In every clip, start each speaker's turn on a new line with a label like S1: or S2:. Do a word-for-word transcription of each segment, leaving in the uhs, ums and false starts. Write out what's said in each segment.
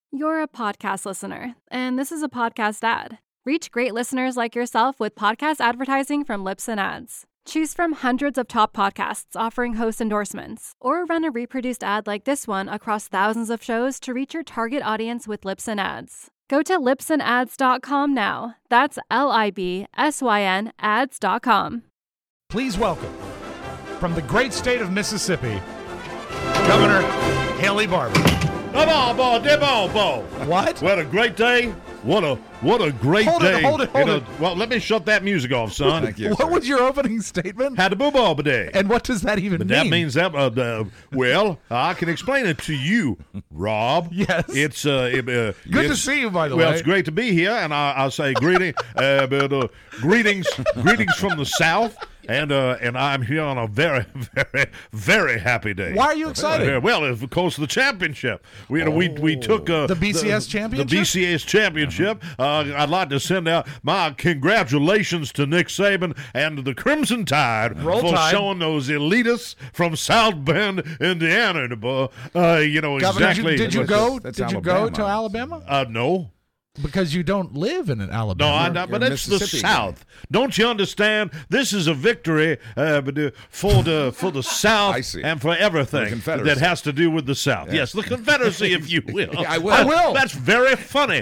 S1: You're a podcast listener, and this is a podcast ad. Reach great listeners like yourself with podcast advertising from Libsyn Ads. Choose from hundreds of top podcasts offering host endorsements, or run a reproduced ad like this one across thousands of shows to reach your target audience with Libsyn Ads. Go to libsyn ads dot com now. That's L I B S Y N ads dot com.
S2: Please welcome, from the great state of Mississippi, Governor Haley Barbour.
S3: Come on, boy, dip on, boy.
S2: What?
S3: What a great day. What a what a great
S2: Hold
S3: day.
S2: it, hold it, hold
S3: You know,
S2: it.
S3: Well, let me shut that music off, son.
S4: Thank you.
S2: What
S4: sir.
S2: was your opening statement?
S3: Had a boo ball day.
S2: And what does that even
S3: But
S2: mean?
S3: that means that, uh, uh, well, I can explain it to you, Rob.
S2: Yes.
S3: It's, uh, it, uh
S2: Good to
S3: it's-
S2: see you, by the
S3: well,
S2: way.
S3: it's great to be here, and I, I'll say greeting, uh, but, uh, greetings, greetings from the South, and uh, and I'm here on a very, very, very happy day.
S2: Why are you excited?
S3: Uh, well, it's because of the championship. We, you know, we we took uh,
S2: The B C S championship?
S3: The B C S championship. Uh, I'd like to send out my congratulations to Nick Saban and the Crimson Tide
S2: Roll
S3: for
S2: Tide.
S3: showing those elitists from South Bend, Indiana, uh, you know
S2: Governor,
S3: exactly.
S2: did you, did you go?
S4: That's
S2: did you go
S4: Alabama.
S2: to Alabama?
S3: Uh, no.
S2: Because you don't live in
S3: No,
S2: Alabama.
S3: I not, but
S4: you're
S3: it's the
S4: Mississippi guy.
S3: South. Don't you understand? This is a victory uh, but, uh, for the for the South
S4: I see.
S3: and for everything
S4: The Confederacy.
S3: that has to do with the South.
S4: Yeah.
S3: Yes, the Confederacy, if you will.
S4: I will.
S2: I will.
S3: That's very funny,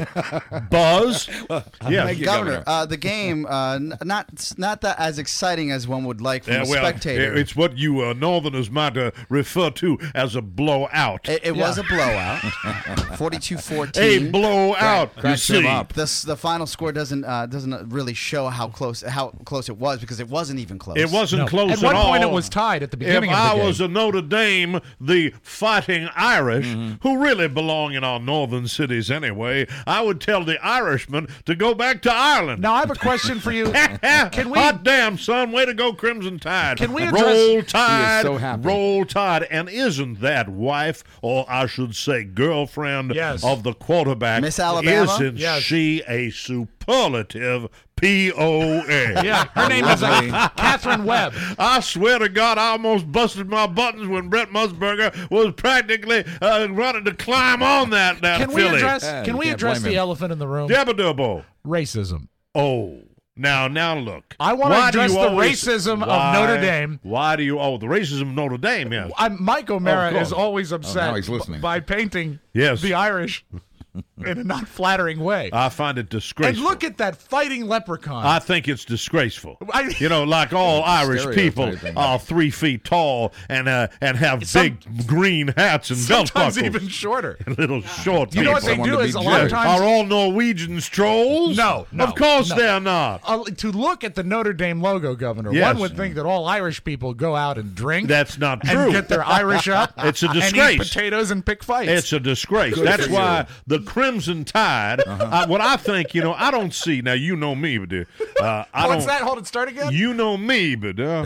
S3: Buzz. Yeah.
S4: Thank you,
S5: Governor,
S4: Governor.
S5: uh, the game uh, n- not not that as exciting as one would like from
S3: Yeah,
S5: a
S3: well,
S5: spectator.
S3: it's what you uh, Northerners might uh, refer to as a blowout.
S5: it it was a blowout, forty-two
S3: A
S5: fourteen.
S3: blowout. You
S4: Cracks him
S3: see.
S4: up.
S5: The the final score doesn't uh, doesn't really show how close how close it was because it wasn't even close.
S3: It wasn't
S2: No.
S3: close
S2: At one point,
S3: all.
S2: it was tied at the
S3: If
S2: beginning of the
S3: I
S2: game.
S3: was a Notre Dame, the Fighting Irish, who really belong in our northern cities anyway, I would tell the Irishmen to go back to Ireland.
S2: Now, I have a question for you. Can we?
S3: Hot damn, son. Way to go, Crimson Tide.
S2: Can we address-
S3: Roll Tide.
S4: He is so happy.
S3: Roll Tide. And isn't that wife, or I should say girlfriend
S2: Yes.
S3: of the quarterback,
S5: Miss Alabama?
S3: isn't
S2: Yes.
S3: she a superlative P O A?
S2: Yeah, her name is
S4: Lovely.
S2: uh, Catherine Webb.
S3: I swear to God, I almost busted my buttons when Brett Musburger was practically uh, running to climb on that, that
S2: Can we
S3: filly.
S2: address?
S4: Yeah,
S2: Can
S4: you
S2: we
S4: can't
S2: address
S4: blame
S2: the
S4: him.
S2: elephant in the room?
S3: Dabba-dubbo.
S2: Racism.
S3: Oh. Now, now look.
S2: I wanna
S3: Why do
S2: address
S3: you
S2: the
S3: always-
S2: racism of
S3: why-
S2: Notre Dame.
S3: Why do you? Oh, the racism of Notre Dame. Yes.
S2: I, Mike O'Mara
S3: Of course.
S2: is always upset
S4: now he's listening.
S2: by painting
S3: Yes.
S2: the Irish in a not flattering way.
S3: I find it
S2: and
S3: disgraceful.
S2: look at that fighting leprechaun.
S3: I think it's disgraceful.
S2: I-
S3: you know, like all Irish people
S4: Stereotyping.
S3: are three feet tall and uh, and have
S2: Some-
S3: big green hats and belt
S2: Sometimes
S3: buckles.
S2: even shorter.
S3: Little short
S2: You know what
S3: people.
S2: they
S4: Someone
S2: do
S4: to
S2: is a
S4: be
S2: lot of
S4: judged.
S2: times
S3: Are all Norwegians trolls?
S2: No, no,
S3: Of course
S2: no.
S3: they're not.
S2: uh, to look at the Notre Dame logo, Governor.
S3: Yes.
S2: One would think that all Irish people go out and drink.
S3: That's not
S2: and
S3: true.
S2: get their Irish up.
S3: It's a
S2: And eat
S3: disgrace.
S2: potatoes and pick fights.
S3: It's a disgrace.
S4: Good
S3: That's
S4: for
S3: why
S4: you.
S3: the Crimson Tide. uh, what I think, you know, I don't see. Now you know me, but uh, I
S2: What's
S3: don't.
S2: that? Hold it. Start again.
S3: You know me, but uh,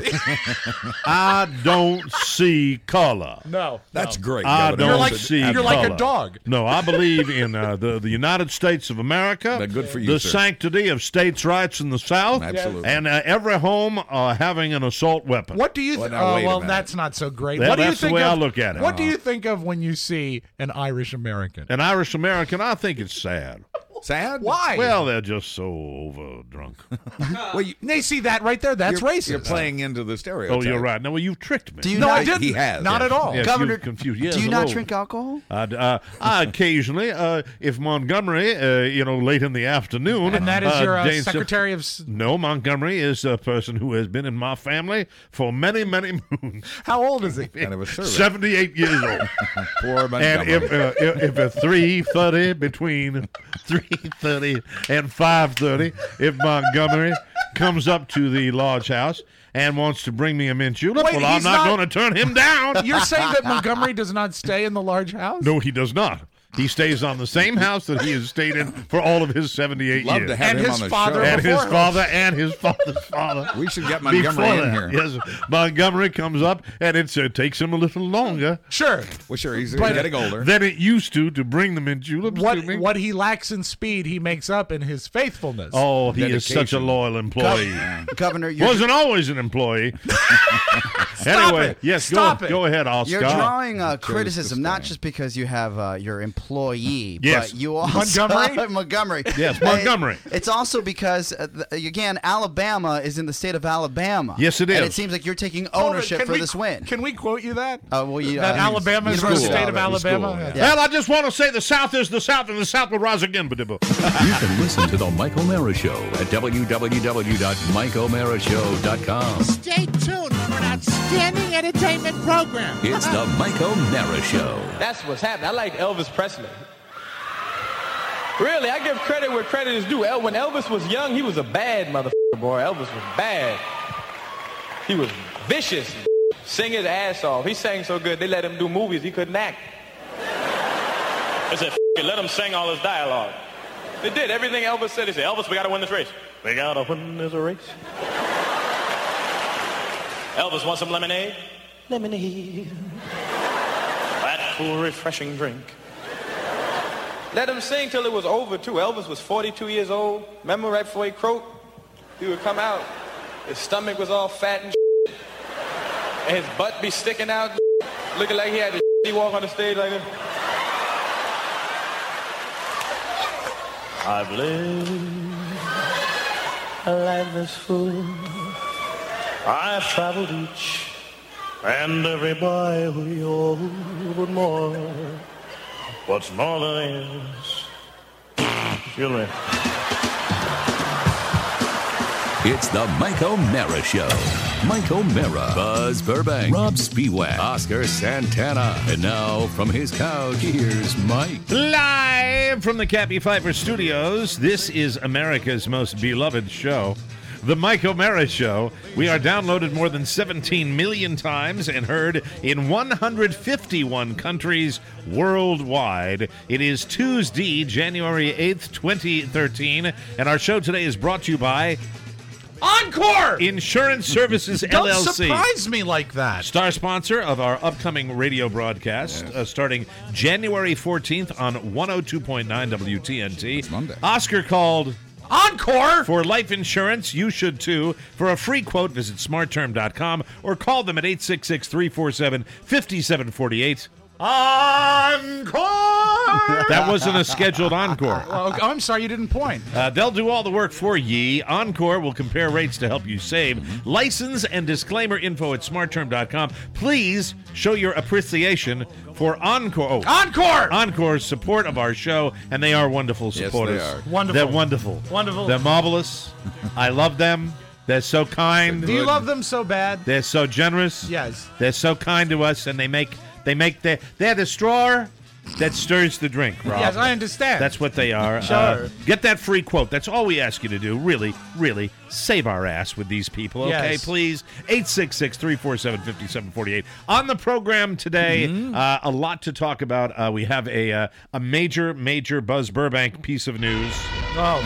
S3: I don't see color.
S2: no,
S4: That's
S2: no.
S4: great.
S3: I
S4: Governor.
S3: don't
S2: You're like-
S3: see
S2: you're
S3: color.
S2: like a dog.
S3: No, I believe in uh, the the United States of America.
S4: But good for you,
S3: the
S4: sir.
S3: sanctity of states' rights in the South.
S4: Absolutely.
S3: And uh, every home uh, having an assault weapon.
S2: What do you
S4: Well,
S2: think?
S4: now,
S2: oh,
S4: wait a
S2: well,
S4: minute.
S2: that's not so great.
S3: That-
S2: what do you
S3: that's the
S2: think
S3: way
S2: of,
S3: I look at it.
S2: What do you think of when you see an Irish American?
S3: An Irish American, I think it's sad.
S4: Sad?
S2: Why?
S3: Well, they're just so over drunk.
S4: Well, you,
S2: they see that right there. That's
S4: you're,
S2: racist.
S4: You're playing into the stereotype.
S3: Oh, you're right. No, well, you've tricked me.
S5: Do you
S2: no,
S5: not,
S2: I didn't.
S4: He has,
S2: Not
S4: yes.
S2: at all.
S3: Yes,
S5: Governor,
S3: you've confused. Yes,
S5: do you not
S3: hello.
S5: drink alcohol?
S3: Uh, uh, I occasionally, uh, if Montgomery, uh, you know, late in the afternoon.
S2: And that is
S3: uh,
S2: your uh,
S3: deigns to-
S2: Secretary of. S-
S3: No, Montgomery is a person who has been in my family for many, many moons.
S2: How old is he?
S4: Kind of a servant.
S3: seventy-eight years old.
S4: Poor
S3: And
S4: Montgomery.
S3: if uh, if, if at three thirty, between three thirty and five thirty, if Montgomery comes up to the lodge house and wants to bring me a mint julep,
S2: Wait,
S3: well, I'm
S2: he's
S3: not,
S2: not-
S3: going to turn him down.
S2: You're saying that Montgomery does not stay in the large house?
S3: No, he does not. He stays on the same house that he has stayed in for all of his seventy-eight
S4: Love
S3: years.
S4: to have
S2: And
S4: him
S2: his
S4: on the
S2: father
S4: show.
S3: and his
S2: before him.
S3: father and his father's father.
S4: We should get Montgomery
S3: Before
S4: in
S3: that,
S4: here.
S3: Yes, Montgomery comes up, and it uh, takes him a little longer
S2: Sure.
S4: Well, sure, he's
S2: But-
S4: getting older.
S3: than it used to to bring them in juleps
S2: What
S3: to me.
S2: what he lacks in speed, he makes up in his faithfulness.
S3: Oh, he is such a
S4: Dedication.
S3: loyal employee.
S5: Governor, you're,
S3: Wasn't always an employee.
S2: Stop
S3: anyway,
S2: it.
S3: yes,
S2: Stop
S3: go,
S2: it.
S3: go ahead, Oscar.
S5: you're drawing uh,
S4: Chose to
S5: criticism not
S4: stay.
S5: just because you have uh, your employee.
S3: Yes.
S5: But you also
S2: Montgomery?
S5: Montgomery.
S3: Yes, Montgomery.
S5: And It's also because, uh, the, again, Alabama is in the state of Alabama.
S3: Yes, it
S5: And
S3: is.
S5: it seems like you're taking
S2: Hold it,
S5: ownership
S2: can
S5: for
S2: we-
S5: this win.
S2: Can we quote you that?
S5: Uh, well, you,
S2: that
S5: uh,
S2: Alabama is the
S5: University
S2: state of Alabama?
S4: School, yeah.
S5: Yeah.
S3: Well, I just want to say the South is the South, and the South will rise again.
S6: You can listen to The Mike O'Mara Show at w w w dot mike o'mara show dot com.
S7: Stay tuned for an outstanding entertainment program.
S6: It's The Mike O'Mara Show.
S8: That's what's happening. I like Elvis Presley. Really, I give credit where credit is due. El- When Elvis was young, he was a bad motherfucker, boy. Elvis was bad. He was vicious. Sing his ass off. He sang so good, they let him do movies he couldn't act. They said, F it, let him sing all his dialogue. They did. Everything Elvis said, they said, Elvis, we got to win this race. We got to win this race. Elvis, want some lemonade? Lemonade. That cool, refreshing drink. Let him sing till it was over, too. Elvis was forty-two years old. Remember right before he croaked? He would come out. His stomach was all fat and shit. And his butt be sticking out, looking like he had to he walk on the stage like this. I've lived a life that's full. I've traveled each and every byway, oh, but more. What's more than is, children.
S6: It's The Mike O'Mara Show. Mike O'Mara, Buzz Burbank, Rob Spiewak, Oscar Santana. And now, from his couch, here's Mike.
S3: Live from the Cappy Pfeiffer Studios, this is America's most beloved show, The Mike O'Mara Show. We are downloaded more than seventeen million times and heard in one hundred fifty-one countries worldwide. It is Tuesday, January eighth, twenty thirteen, and our show today is brought to you by
S2: Encore!
S3: Insurance Services
S2: Don't
S3: L L C.
S2: surprise me like that.
S3: Star sponsor of our upcoming radio broadcast, uh, starting January fourteenth on one oh two point nine W T N T.
S4: It's Monday.
S3: Oscar called
S2: Encore!
S3: for life insurance. You should too. For a free quote, visit smart term dot com or call them at eight six six, three four seven, five seven four eight.
S2: Encore!
S3: That wasn't a scheduled encore.
S2: Oh, I'm sorry you didn't point.
S3: Uh, they'll do all the work for ye. Encore will compare rates to help you save. License and disclaimer info at smart term dot com. Please show your appreciation for Encore. Oh,
S2: Encore!
S3: Encore's support of our show, and they are wonderful
S4: Yes, they
S3: supporters.
S4: are.
S2: Wonderful.
S3: They're wonderful.
S2: Wonderful.
S3: They're marvelous. I love them. They're so kind.
S2: Do you love them so bad?
S3: They're so generous.
S2: Yes.
S3: They're so kind to us, and they make they make the they're the straw that stirs the drink, Rob.
S2: Yes, I understand.
S3: That's what they are.
S2: Sure.
S3: Uh, get that free quote. That's all we ask you to do. Really, really save our ass with these people, okay?
S2: Yes.
S3: Please. eight six six, three four seven, five seven four eight. On the program today,
S2: Mm-hmm.
S3: uh, a lot to talk about. Uh, we have a uh, a major, major Buzz Burbank piece of news.
S2: Oh.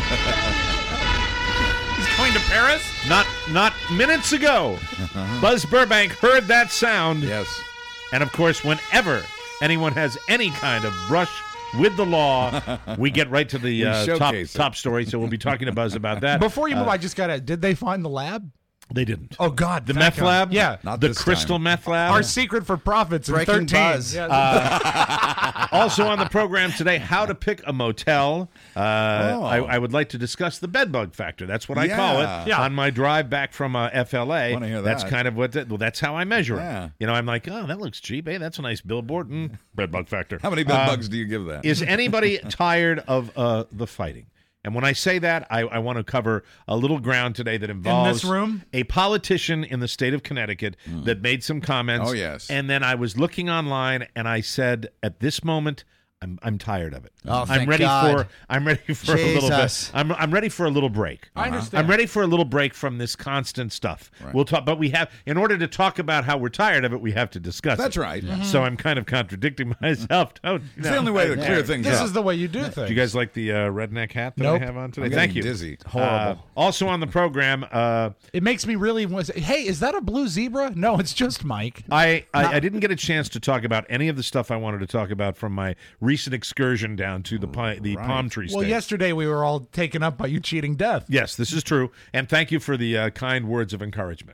S2: He's going to Paris?
S3: Not not minutes ago, Buzz Burbank heard that sound.
S4: Yes.
S3: And of course, whenever anyone has any kind of brush with the law, we get right to the
S4: We
S3: uh, top
S4: showcase it.
S3: top story. So we'll be talking to Buzz about that.
S2: Before you move, I just got to. Did they find the lab?
S3: They didn't.
S2: Oh, God.
S3: The
S2: thank
S3: meth
S2: God.
S3: lab?
S2: Yeah.
S4: Not
S3: the
S4: this
S3: crystal
S4: time.
S3: meth lab?
S2: Our secret for profits in
S5: Breaking
S2: thirteen.
S5: Buzz.
S2: Yeah.
S3: Also on the program today, how to pick a motel. Uh,
S4: Oh.
S3: I, I would like to discuss the bedbug factor. That's what I call it.
S4: Yeah.
S2: Yeah.
S3: On my drive back from uh, F L A,
S4: Wanna hear
S3: that's
S4: that.
S3: kind of what. The, well, that's how I measure
S4: Yeah.
S3: it. You know, I'm like, oh, that looks cheap. Hey, that's a nice billboard. Mm, bedbug factor.
S4: How many bed
S3: Uh,
S4: bugs do you give that?
S3: Is anybody tired of uh, the fighting? And when I say that, I, I want to cover a little ground today that involves
S2: this room?
S3: a politician in the state of Connecticut that made some comments.
S4: Oh, yes.
S3: And then I was looking online, and I said, at this moment, I'm I'm tired of it.
S5: Oh,
S3: I'm
S5: thank
S3: ready
S5: God.
S3: for I'm ready for a little bit.
S5: Jesus.
S3: I'm I'm ready for a little break.
S2: I understand.
S3: I'm ready for a little break from this constant stuff. We'll talk, but we have in order to talk about how we're tired of it, we have to discuss.
S4: That's
S3: it.
S4: right.
S3: So I'm kind of contradicting myself. Don't, you
S4: It's
S3: know.
S4: the only way to clear things
S2: This
S4: up.
S2: is the way you do things.
S3: Do you guys like the uh, redneck hat that
S2: Nope.
S3: I have on today?
S4: I'm
S3: Thank
S4: getting
S3: you.
S4: dizzy.
S3: Uh, also on the program, uh,
S2: It makes me really want to say, hey, is that a blue zebra? No, it's just Mike.
S3: I, I, I didn't get a chance to talk about any of the stuff I wanted to talk about from my recent excursion down to the pi- the palm tree
S2: Well,
S3: state.
S2: yesterday we were all taken up by you cheating death.
S3: Yes, this is true. And thank you for the uh, kind words of encouragement.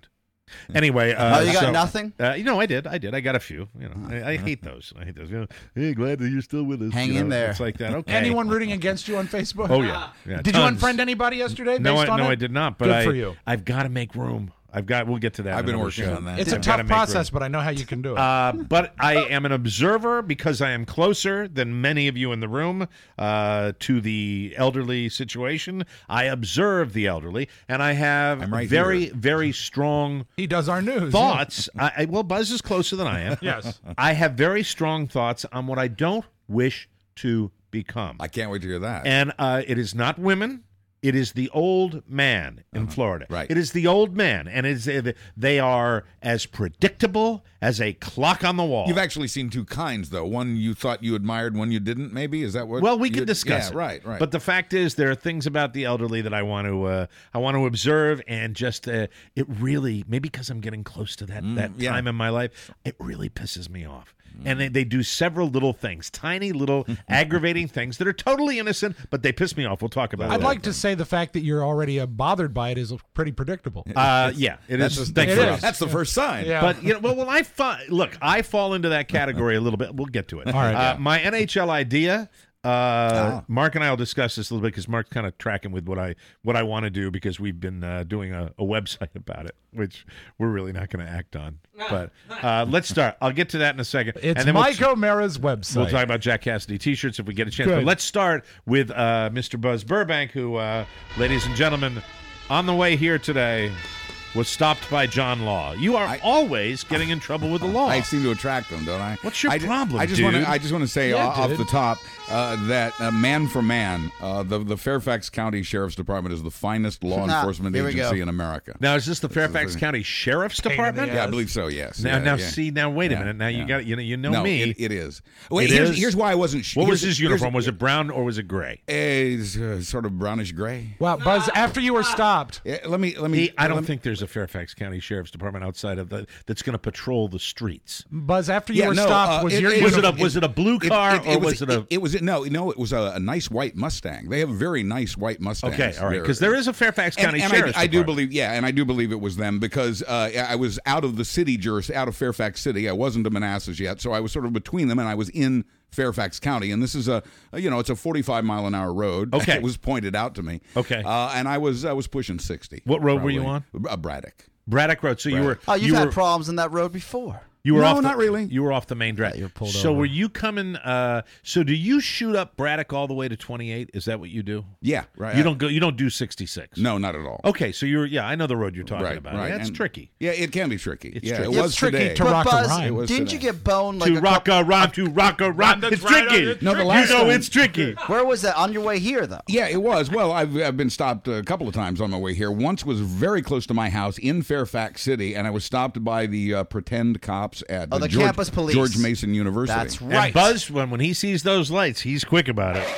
S3: Anyway, uh,
S5: Oh, you got
S3: so-
S5: nothing?
S3: Uh, you know, I did. I did. I got a few. You know, I, I hate those. I hate those. You know, hey, glad that you're still with us.
S5: Hang
S3: you
S5: in
S3: know,
S5: there.
S3: It's like that. Okay.
S2: Anyone rooting against you on Facebook?
S3: Oh yeah. yeah
S2: Did
S3: tons.
S2: you unfriend anybody yesterday?
S3: No,
S2: based
S3: I,
S2: on
S3: no,
S2: it?
S3: I did not. But
S2: Good
S3: I,
S2: for you.
S3: I've got to make room. I've got. We'll get to that.
S4: I've
S3: in
S4: been
S3: another
S4: working
S3: show.
S4: on that.
S2: It's a
S3: I've gotta
S2: tough
S3: make room.
S2: process, but I know how you can do it.
S3: Uh, but I am an observer because I am closer than many of you in the room uh, to the elderly situation. I observe the elderly, and I have
S4: I'm right
S3: very,
S4: here.
S3: very strong
S2: he does our news.
S3: thoughts. I, I, well, Buzz is closer than I am.
S2: Yes.
S3: I have very strong thoughts on what I don't wish to become.
S4: I can't wait to hear that.
S3: And uh, it is not women. It is the old man in Florida.
S4: right.
S3: It is the old man, and it's, uh, they are as predictable as a clock on the wall.
S4: You've actually seen two kinds, though. One you thought you admired, one you didn't. Maybe is that what?
S3: Well, we
S4: you-
S3: can discuss
S4: Yeah,
S3: it.
S4: right, right.
S3: But the fact is, there are things about the elderly that I want to, uh, I want to observe, and just uh, it really, maybe because I'm getting close to that that
S4: yeah.
S3: time in my life, it really pisses me off. And they, they do several little things, tiny little aggravating things that are totally innocent, but they piss me off. We'll talk about it.
S2: I'd
S3: later.
S2: like to say the fact that you're already uh, bothered by it is pretty predictable.
S3: Uh, yeah, it
S4: that's
S3: is.
S4: the-
S3: Thank
S2: It
S3: you.
S2: is.
S3: Ross.
S4: that's the first sign.
S2: Yeah.
S3: But you know, well, well, I fa- look, I fall into that category a little bit. We'll get to it. All
S2: right,
S3: Uh,
S2: yeah.
S3: My N H L idea. Uh,
S4: Ah.
S3: Mark and I will discuss this a little bit because Mark's kind of tracking with what I what I want to do because we've been uh, doing a, a website about it, which we're really not going to act on. But uh, let's start. I'll get to that in a second.
S2: It's
S3: and then we'll-
S2: Mike O'Mara's website.
S3: We'll talk about Jack Cassidy T-shirts if we get a chance.
S2: Good.
S3: But let's start with uh, Mister Buzz Burbank, who, uh, ladies and gentlemen, on the way here today, was stopped by John Law. You are
S4: I-
S3: always getting in trouble with the law.
S4: I seem to attract them, don't I?
S3: What's your
S4: I ju-
S3: problem,
S4: I just
S3: dude?
S4: want to. I just want to say
S2: Yeah,
S4: uh, off
S2: dude.
S4: the top uh, that uh, man for man, uh, the the Fairfax County Sheriff's Department is the finest law
S5: Ah,
S4: enforcement
S5: here we
S4: agency
S5: go.
S4: in America.
S3: Now, is this the Fairfax
S4: thing.
S3: County Sheriff's
S2: in the
S3: Department?
S2: ass.
S4: Yeah, I believe so. Yes.
S3: Now,
S4: yeah,
S3: now
S4: yeah.
S3: see, now wait a
S4: Yeah,
S3: minute. Now you
S4: yeah.
S3: got you know you know
S4: no,
S3: me.
S4: It, it is. Well,
S3: It
S4: here's,
S3: is?
S4: here's why I wasn't. Sh-
S3: what was
S4: here's-
S3: his uniform?
S4: here's-
S3: Was it brown or was it gray?
S4: It's uh, sort of brownish gray.
S2: Wow, Buzz, after you were stopped,
S4: Yeah, let me. Let me.
S3: He, I don't
S4: let me-
S3: think there's a Fairfax County Sheriff's Department outside of the that's going to patrol the streets.
S2: Buzz, after you
S4: Yeah,
S2: were
S4: no,
S2: stopped,
S4: uh,
S2: was
S4: it-
S2: your
S4: it-
S3: Was it a
S2: uniform-
S3: was it a blue car or was it a?
S4: It, it was no, no. It was a, a nice white Mustang. They have very nice white Mustangs.
S3: Okay, all right,
S4: there.
S3: because there is a Fairfax
S4: And,
S3: County
S4: and I,
S3: Sheriff's
S4: I do
S3: Department.
S4: believe, yeah, and I do believe it was them because uh, I was out of the city, juris, out of Fairfax City. I wasn't to Manassas yet, so I was sort of between them, and I was in Fairfax County. And this is a, a, you know, it's a forty-five mile an hour road.
S3: Okay.
S4: It was pointed out to me.
S3: Okay.
S4: uh, and I was I was pushing sixty.
S3: What road were you
S4: probably. Uh, Braddock.
S3: Braddock Road. So you were.
S5: Oh, you've
S3: you
S5: had
S3: were,
S5: problems in that road before.
S3: You were
S4: No,
S3: off the,
S4: not really.
S3: You were off the main drag.
S5: Yeah, you were pulled
S3: so
S5: over.
S3: were you coming? Uh, so do you shoot up Braddock all the way to twenty-eight? Is that what you do?
S4: Yeah, right.
S3: You don't go. You don't do sixty-six.
S4: No, not at all.
S3: Okay, so you're. Yeah, I know the road you're talking
S4: right,
S3: about.
S4: right.
S3: That's
S4: And-
S3: tricky.
S4: Yeah, it can be tricky.
S3: It's
S4: yeah,
S3: tricky.
S4: it was
S2: It's tricky
S4: today.
S2: to
S5: But
S2: rock a
S5: Buzz,
S2: rhyme.
S4: It was
S5: didn't
S4: today.
S5: you get boned like
S3: to
S5: a
S3: rock
S5: couple,
S3: a rhyme, to rock a rhyme.
S2: That's
S3: It's
S2: right,
S3: tricky.
S2: it's
S4: No, the
S3: you
S4: last
S3: know
S4: time-
S3: it's tricky.
S5: Where was that on your way here though?
S4: Yeah, it was. Well, I've, I've been stopped a couple of times on my way here. Once was very close to my house in Fairfax City, and I was stopped by the uh, pretend cops at
S5: Oh, the
S4: George,
S5: campus police.
S4: George Mason University.
S5: That's
S3: And
S5: right.
S3: Buzz, when when he sees those lights, he's quick about it.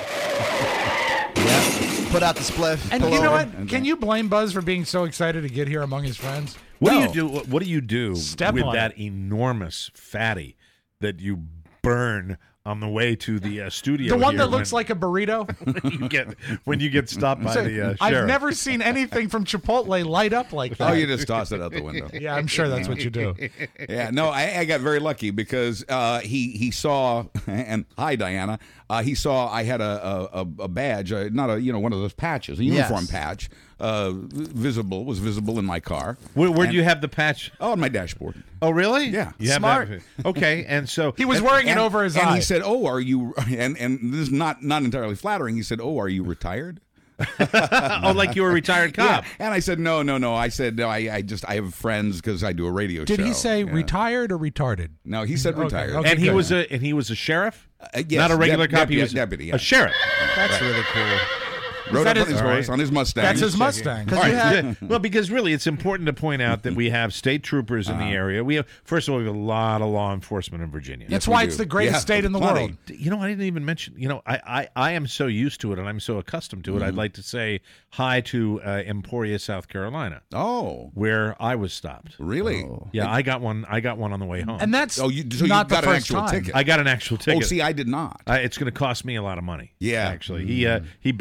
S5: Put out the spliff.
S2: And
S5: pull
S2: you know
S5: over.
S2: what? Can you blame Buzz for being so excited to get here among his friends?
S3: What
S4: No.
S3: do you do? What do you do
S2: Step
S3: with
S2: on
S3: that
S2: it.
S3: enormous fatty that you burn on the way to the uh, studio?
S2: The one
S3: here
S2: that looks
S3: when-
S2: like a burrito?
S3: when you get when you get stopped by the uh,
S2: I've
S3: sheriff.
S2: never seen anything from Chipotle light up like that.
S4: Oh, you just toss it out the window.
S2: Yeah, I'm sure that's what you do.
S4: Yeah, no, I, I got very lucky because uh, he he saw and hi Diana, uh, he saw I had a a, a badge, uh, not a you know one of those patches, a uniform
S5: Yes.
S4: patch, uh, visible was visible in my car.
S3: Where, where do
S4: And-
S3: you have the patch?
S4: Oh, on my dashboard.
S3: Oh, really?
S4: Yeah.
S3: You have
S5: Smart.
S3: that- Okay, and so
S2: He was
S3: and-
S2: wearing it
S4: and,
S2: over his
S4: and
S2: eye.
S4: he said, "Oh, are you?" And and this is not not entirely flattering. He said, "Oh, are you retired?"
S3: oh, like you were a retired cop.
S4: Yeah. And I said, "No, no, no." I said, "No, I, I just I have friends because I do a radio
S2: Did
S4: show."
S2: he say
S4: Yeah.
S2: retired or retarded?
S4: No, he said
S2: Okay,
S4: retired.
S2: okay.
S3: And he
S2: good.
S3: was a and he was a sheriff,
S4: Uh, yes,
S3: not a regular
S4: dep-
S3: cop. He
S4: deputy,
S3: was
S4: deputy, yeah.
S3: a sheriff.
S5: That's really cool.
S4: Rode
S2: that
S4: up on
S2: his-
S4: his horse on his Mustang.
S2: That's his Mustang.
S5: Because
S3: All
S5: you
S3: right.
S5: had
S3: yeah. Well, because really, it's important to point out that we have state troopers in the area. We have, first of all, we have a lot of law enforcement in Virginia.
S2: That's
S4: we
S2: why
S4: do.
S2: it's the greatest
S4: Yeah,
S2: state in the
S4: plenty.
S2: world.
S3: You know, I didn't even mention. You know, I, I, I am so used to it, and I'm so accustomed to it.
S4: Mm-hmm.
S3: I'd like to say hi to uh, Emporia, South Carolina,
S4: Oh,
S3: where I was stopped.
S4: really?
S3: Yeah, I got one. I got one on the way home.
S2: And that's
S4: Oh, you, so
S2: not
S4: you got
S2: the
S4: an
S2: first
S4: actual
S2: time.
S4: ticket?
S3: I got an actual
S4: Oh,
S3: ticket.
S4: see, I did not.
S3: Uh, it's going to cost me a lot of money.
S4: Yeah.
S3: actually, he uh, he backed it off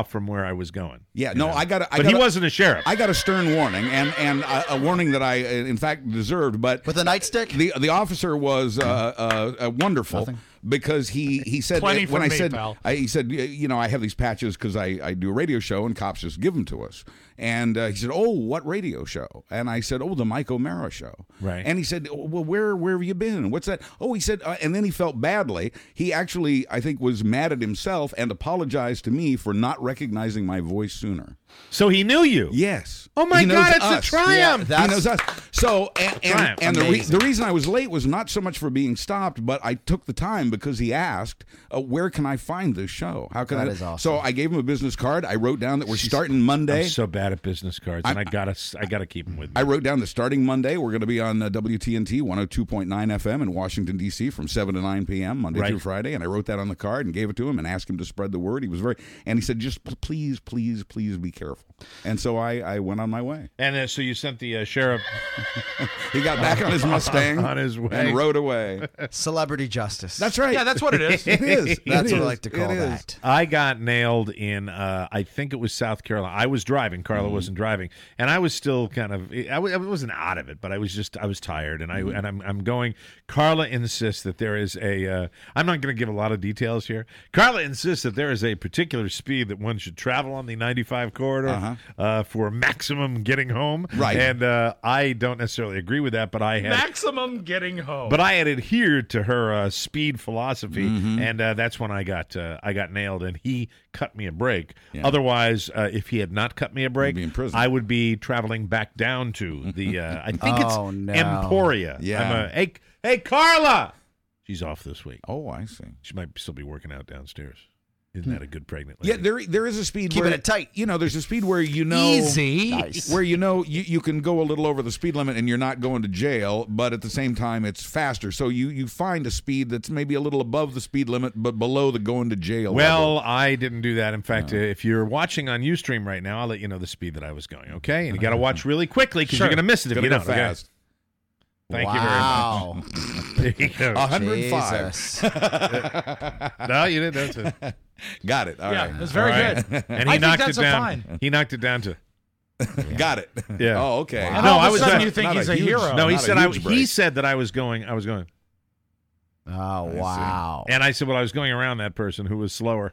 S3: off from where I was going.
S4: Yeah,
S3: you
S4: no,
S3: know?
S4: I got. A, I
S3: but
S4: got
S3: he
S4: a,
S3: wasn't a sheriff.
S4: I got a stern warning, and and a, a warning that I, uh, in fact, deserved. But
S5: with a nightstick,
S4: the the officer was uh, uh, uh, wonderful.
S5: Nothing.
S4: Because he, he said
S2: Plenty
S4: when
S2: for
S4: I
S2: me,
S4: said
S2: pal.
S4: I, he said you know I have these patches because I, I do a radio show and cops just give them to us, and uh, he said, oh, what radio show? And I said, oh, the Mike O'Mara show.
S3: Right.
S4: And he said, well, where where have you been? What's that? Oh, he said, uh, and then he felt badly. He actually, I think, was mad at himself and apologized to me for not recognizing my voice sooner.
S3: So he knew you.
S4: Yes.
S3: Oh my
S4: He knows
S3: God! It's
S4: us.
S3: a triumph.
S5: Yeah,
S4: He knows us. So, and, and,
S3: Triumph.
S4: and the, re-
S5: Amazing.
S4: the reason I was late was not so much for being stopped, but I took the time because he asked, uh, where can I find this show? How can
S5: That
S4: I?
S5: is awesome.
S4: So I gave him a business card. I wrote down that we're starting Monday.
S3: I'm so bad at business cards, and I, gotta, I gotta keep them with me.
S4: I wrote down that starting Monday, we're going to be on uh, W T N T one oh two point nine F M in Washington, D C from seven to nine p.m. Monday
S3: Right.
S4: through Friday. And I wrote that on the card and gave it to him and asked him to spread the word. He was very, and he said, just p- please, please, please be careful. And so I, I went on my way.
S3: and uh, so you sent the uh, sheriff
S4: He got back on his Mustang
S3: on his way.
S4: and rode away.
S5: celebrity justice.
S4: That's right.
S2: Yeah, that's what it is.
S4: It is.
S5: That's
S4: It
S5: what I
S4: is.
S5: like to call
S4: It is.
S5: that.
S3: I got nailed in, uh, I think it was South Carolina. I was driving. Carla wasn't driving. And I was still kind of, I, w- I wasn't out of it, but I was just, I was tired. And, I, and I'm, I'm going, Carla insists that there is a, uh, I'm not going to give a lot of details here. Carla insists that there is a particular speed that one should travel on the ninety-five corridor
S4: Uh-huh.
S3: uh, for maximum getting home.
S4: Right.
S3: And uh, I don't necessarily agree with that, but I had.
S2: Maximum getting home.
S3: But I had adhered to her uh, speed philosophy,
S4: Mm-hmm.
S3: and uh, that's when I got uh, I got nailed, and he cut me a break.
S4: Yeah.
S3: Otherwise, uh, if he had not cut me a break,
S4: be in prison.
S3: I would be traveling back down to the. Uh, I think
S5: Oh,
S3: it's
S5: no.
S3: Emporia.
S4: Yeah.
S3: I'm a, hey, hey, Carla. She's off this week.
S4: Oh, I see.
S3: She might still be working out downstairs. Isn't that a good pregnant lady?
S4: Yeah, there there is a speed
S5: Keeping
S4: where
S5: it tight.
S4: You know, there's a speed where you know
S2: Easy.
S5: Nice.
S4: where you know you, you can go a little over the speed limit and you're not going to jail, but at the same time it's faster. So you you find a speed that's maybe a little above the speed limit but below the going to jail
S3: Well,
S4: level.
S3: I didn't do that. In fact, uh, if you're watching on Ustream right now, I'll let you know the speed that I was going. Okay, and you got to watch really quickly because
S2: Sure.
S3: you're going to miss it if
S4: Gotta
S3: you
S4: go
S3: don't. okay?
S4: fast.
S3: Thank
S5: wow.
S3: you very much. There you go.
S4: one hundred five.
S5: Jesus.
S3: No, you didn't. That's it.
S4: Got it. All
S2: yeah,
S4: right.
S2: that's very
S3: All right.
S2: good.
S3: And
S2: I
S3: he
S2: think
S3: knocked
S2: that's
S3: it
S2: a
S3: down.
S2: fine.
S3: He knocked it down to.
S4: Got it.
S3: Yeah.
S4: Oh, okay.
S2: And
S3: No,
S2: all
S3: I
S2: of a
S3: was,
S2: sudden
S3: uh,
S2: you think
S4: not
S2: he's
S4: a
S2: a,
S4: huge-
S2: hero.
S3: No, he
S4: not a
S3: said I.
S4: huge
S3: He
S4: break.
S3: said that I was going. I was going,
S5: Oh, wow.
S3: and I said, "Well, I was going around that person who was slower."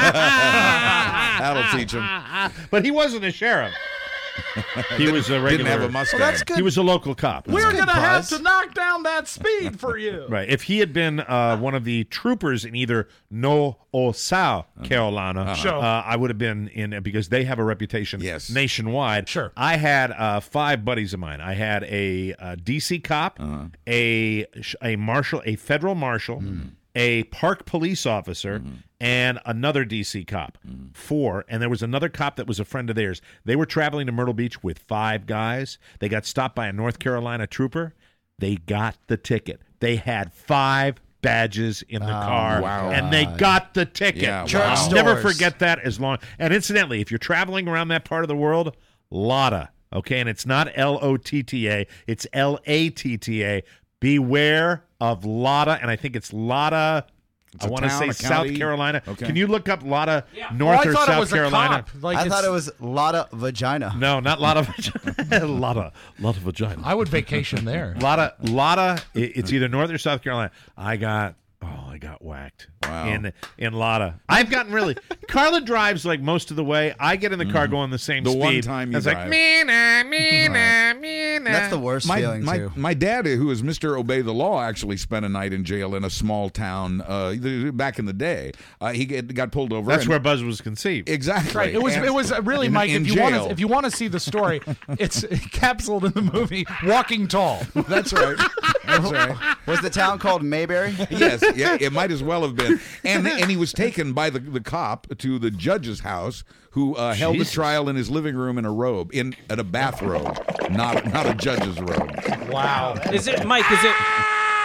S4: That'll teach him.
S3: But he wasn't a sheriff. He was a regular.
S4: Didn't have a Mustang.
S5: Well, that's good.
S3: He was a local cop.
S2: We're
S5: good,
S2: going to have
S5: Buzz.
S2: to knock down that speed for you.
S3: Right. If he had been uh, one of the troopers in either No or South Carolina,
S2: Sure.
S3: uh, I would have been in because they have a reputation
S4: Yes.
S3: nationwide.
S2: Sure.
S3: I had uh, five buddies of mine. I had a, uh D C cop, a a marshal, a federal marshal, a park police officer, and another D C cop. Four. And there was another cop that was a friend of theirs. They were traveling to Myrtle Beach with five guys. They got stopped by a North Carolina trooper. They got the ticket. They had five badges in the car,
S4: wow.
S3: and they got the ticket.
S4: Yeah,
S5: Church
S4: wow.
S5: stores.
S3: Never forget that as long. And incidentally, if you're traveling around that part of the world, Lotta, okay, and it's not L O T T A, it's L A T T A. Beware of Lotta, and I think it's Lotta.
S4: It's
S3: I
S4: a
S3: want to
S4: town,
S3: say
S4: a
S3: South
S4: county?
S3: Carolina.
S4: Okay.
S3: Can you look up Lotta,
S2: Well,
S3: North
S2: I
S3: or
S2: thought
S3: South
S2: it was
S3: Carolina?
S2: a cop. Like
S5: I
S2: it's-
S5: thought it was Lotta Vagina.
S3: No, not Lotta. Lotta, Lotta vagina.
S2: I would vacation there.
S3: Lotta, Lotta. it- It's either North or South Carolina. I got. Oh, I got whacked
S4: Wow.
S3: in in Lotta. I've gotten really. Carla drives like most of the way. I get in the car going the same
S4: The
S3: speed.
S4: one time you
S3: it's like
S4: drive.
S3: Mina, Mina, Mina.
S5: That's the worst
S4: My,
S5: feeling,
S4: my,
S5: too.
S4: my dad, who is Mister Obey the Law, actually spent a night in jail in a small town uh, back in the day. Uh, he get, got pulled over.
S3: That's
S4: and-
S3: where Buzz was conceived.
S4: Exactly.
S2: Right. It was.
S4: And-
S2: It was uh, really,
S4: in-
S2: Mike.
S4: in
S2: if you want
S4: jail.
S2: to, if you want to see the story, it's capsuled in the movie Walking Tall.
S4: That's right. That's right.
S5: Was the town called Mayberry?
S4: Yes, yeah, it might as well have been. And and he was taken by the, the cop to the judge's house, who uh, held the
S3: Jesus.
S4: trial in his living room in a robe, in at a bathrobe, not not a judge's robe.
S2: Wow.
S9: Is it, Mike, is it...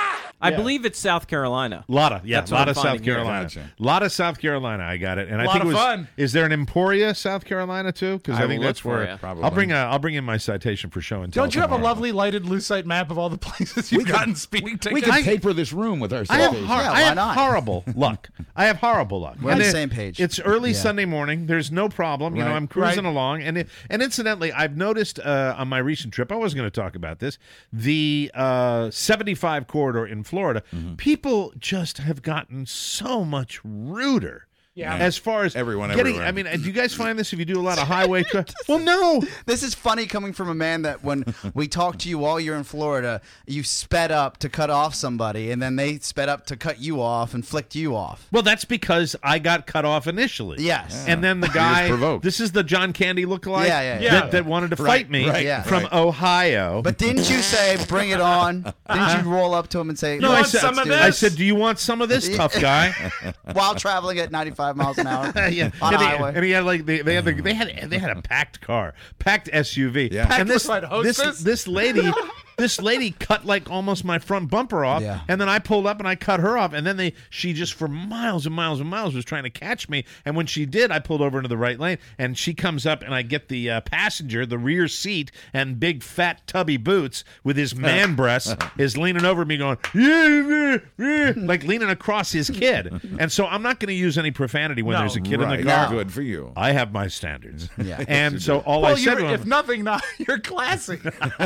S9: I believe it's South Carolina.
S3: Lotta, yeah,
S9: That's what
S3: Lotta,
S9: I'm
S3: South
S9: finding here.
S3: Carolina.
S4: Gotcha.
S3: Lotta, South Carolina. I got it, and I
S2: Lot
S3: think it
S2: of
S3: was.
S2: fun.
S3: Is there an Emporia, South Carolina, too? Because
S9: I
S3: I, think
S9: will
S3: that's
S9: look for
S3: where.
S9: ya.
S4: Probably.
S3: I'll bring a. I'll bring in my citation for show and tell.
S2: Don't you have a
S3: tomorrow.
S2: lovely lighted lucite map of all the places you've
S4: We could-
S2: gotten speeding tickets?
S4: We could paper this room with our
S3: I have,
S4: citation.
S3: hor-
S5: Yeah,
S3: I
S5: why
S3: have
S5: not?
S3: horrible luck. I have horrible luck.
S5: We're on
S3: And
S5: the
S3: it-
S5: same page.
S3: It's early
S5: Yeah.
S3: Sunday morning. There's no problem. You know,
S4: Right.
S3: I'm cruising
S2: Right.
S3: along, and it, and incidentally, I've noticed uh, on my recent trip. I was going to talk about this. The uh, seventy-five corridor in Florida.
S4: Mm-hmm.
S3: People just have gotten so much ruder.
S2: Yeah.
S3: As far as
S4: Everyone
S3: getting,
S4: everywhere.
S3: I mean, do you guys find this if you do a lot of highway? Tra- well, no.
S5: This is funny coming from a man that when we talked to you while you're in Florida, you sped up to cut off somebody, and then they sped up to cut you off and flicked you off.
S3: Well, that's because I got cut off initially.
S5: Yes.
S3: And then the
S4: was
S3: guy,
S4: provoked.
S3: this is the John Candy lookalike
S5: Yeah, yeah, yeah.
S3: That, that wanted to
S5: Right,
S3: fight me
S5: right, yeah.
S3: from
S4: right.
S3: Ohio.
S5: But didn't you say, bring it on? Didn't you roll up to him and say,
S3: no, I
S2: want
S3: said,
S2: some of
S3: I
S2: this?
S3: said, do you want some of this, tough guy?
S5: while traveling at ninety-five miles an hour
S3: yeah,
S5: on
S3: and
S5: a
S3: he,
S5: highway?
S3: and he had like they, they had the, they had they had a packed car, packed S U V,
S4: Yeah.
S3: and this
S2: Packed with
S3: this
S2: hostess?
S3: this lady. This lady cut like almost my front bumper off,
S5: Yeah.
S3: and then I pulled up and I cut her off, and then they she just for miles and miles and miles was trying to catch me, and when she did, I pulled over into the right lane, and she comes up and I get the uh, passenger, the rear seat, and big fat tubby boots with his man breasts is leaning over me going yeah, yeah, yeah, like leaning across his kid, and so I'm not going to use any profanity when
S2: No.
S3: there's a kid in
S4: Right.
S3: the car.
S4: Good for you.
S3: I have my standards,
S5: Yeah.
S3: and so all
S2: well,
S3: I said
S2: you're,
S3: to
S2: if
S3: him,
S2: nothing, not you're classy.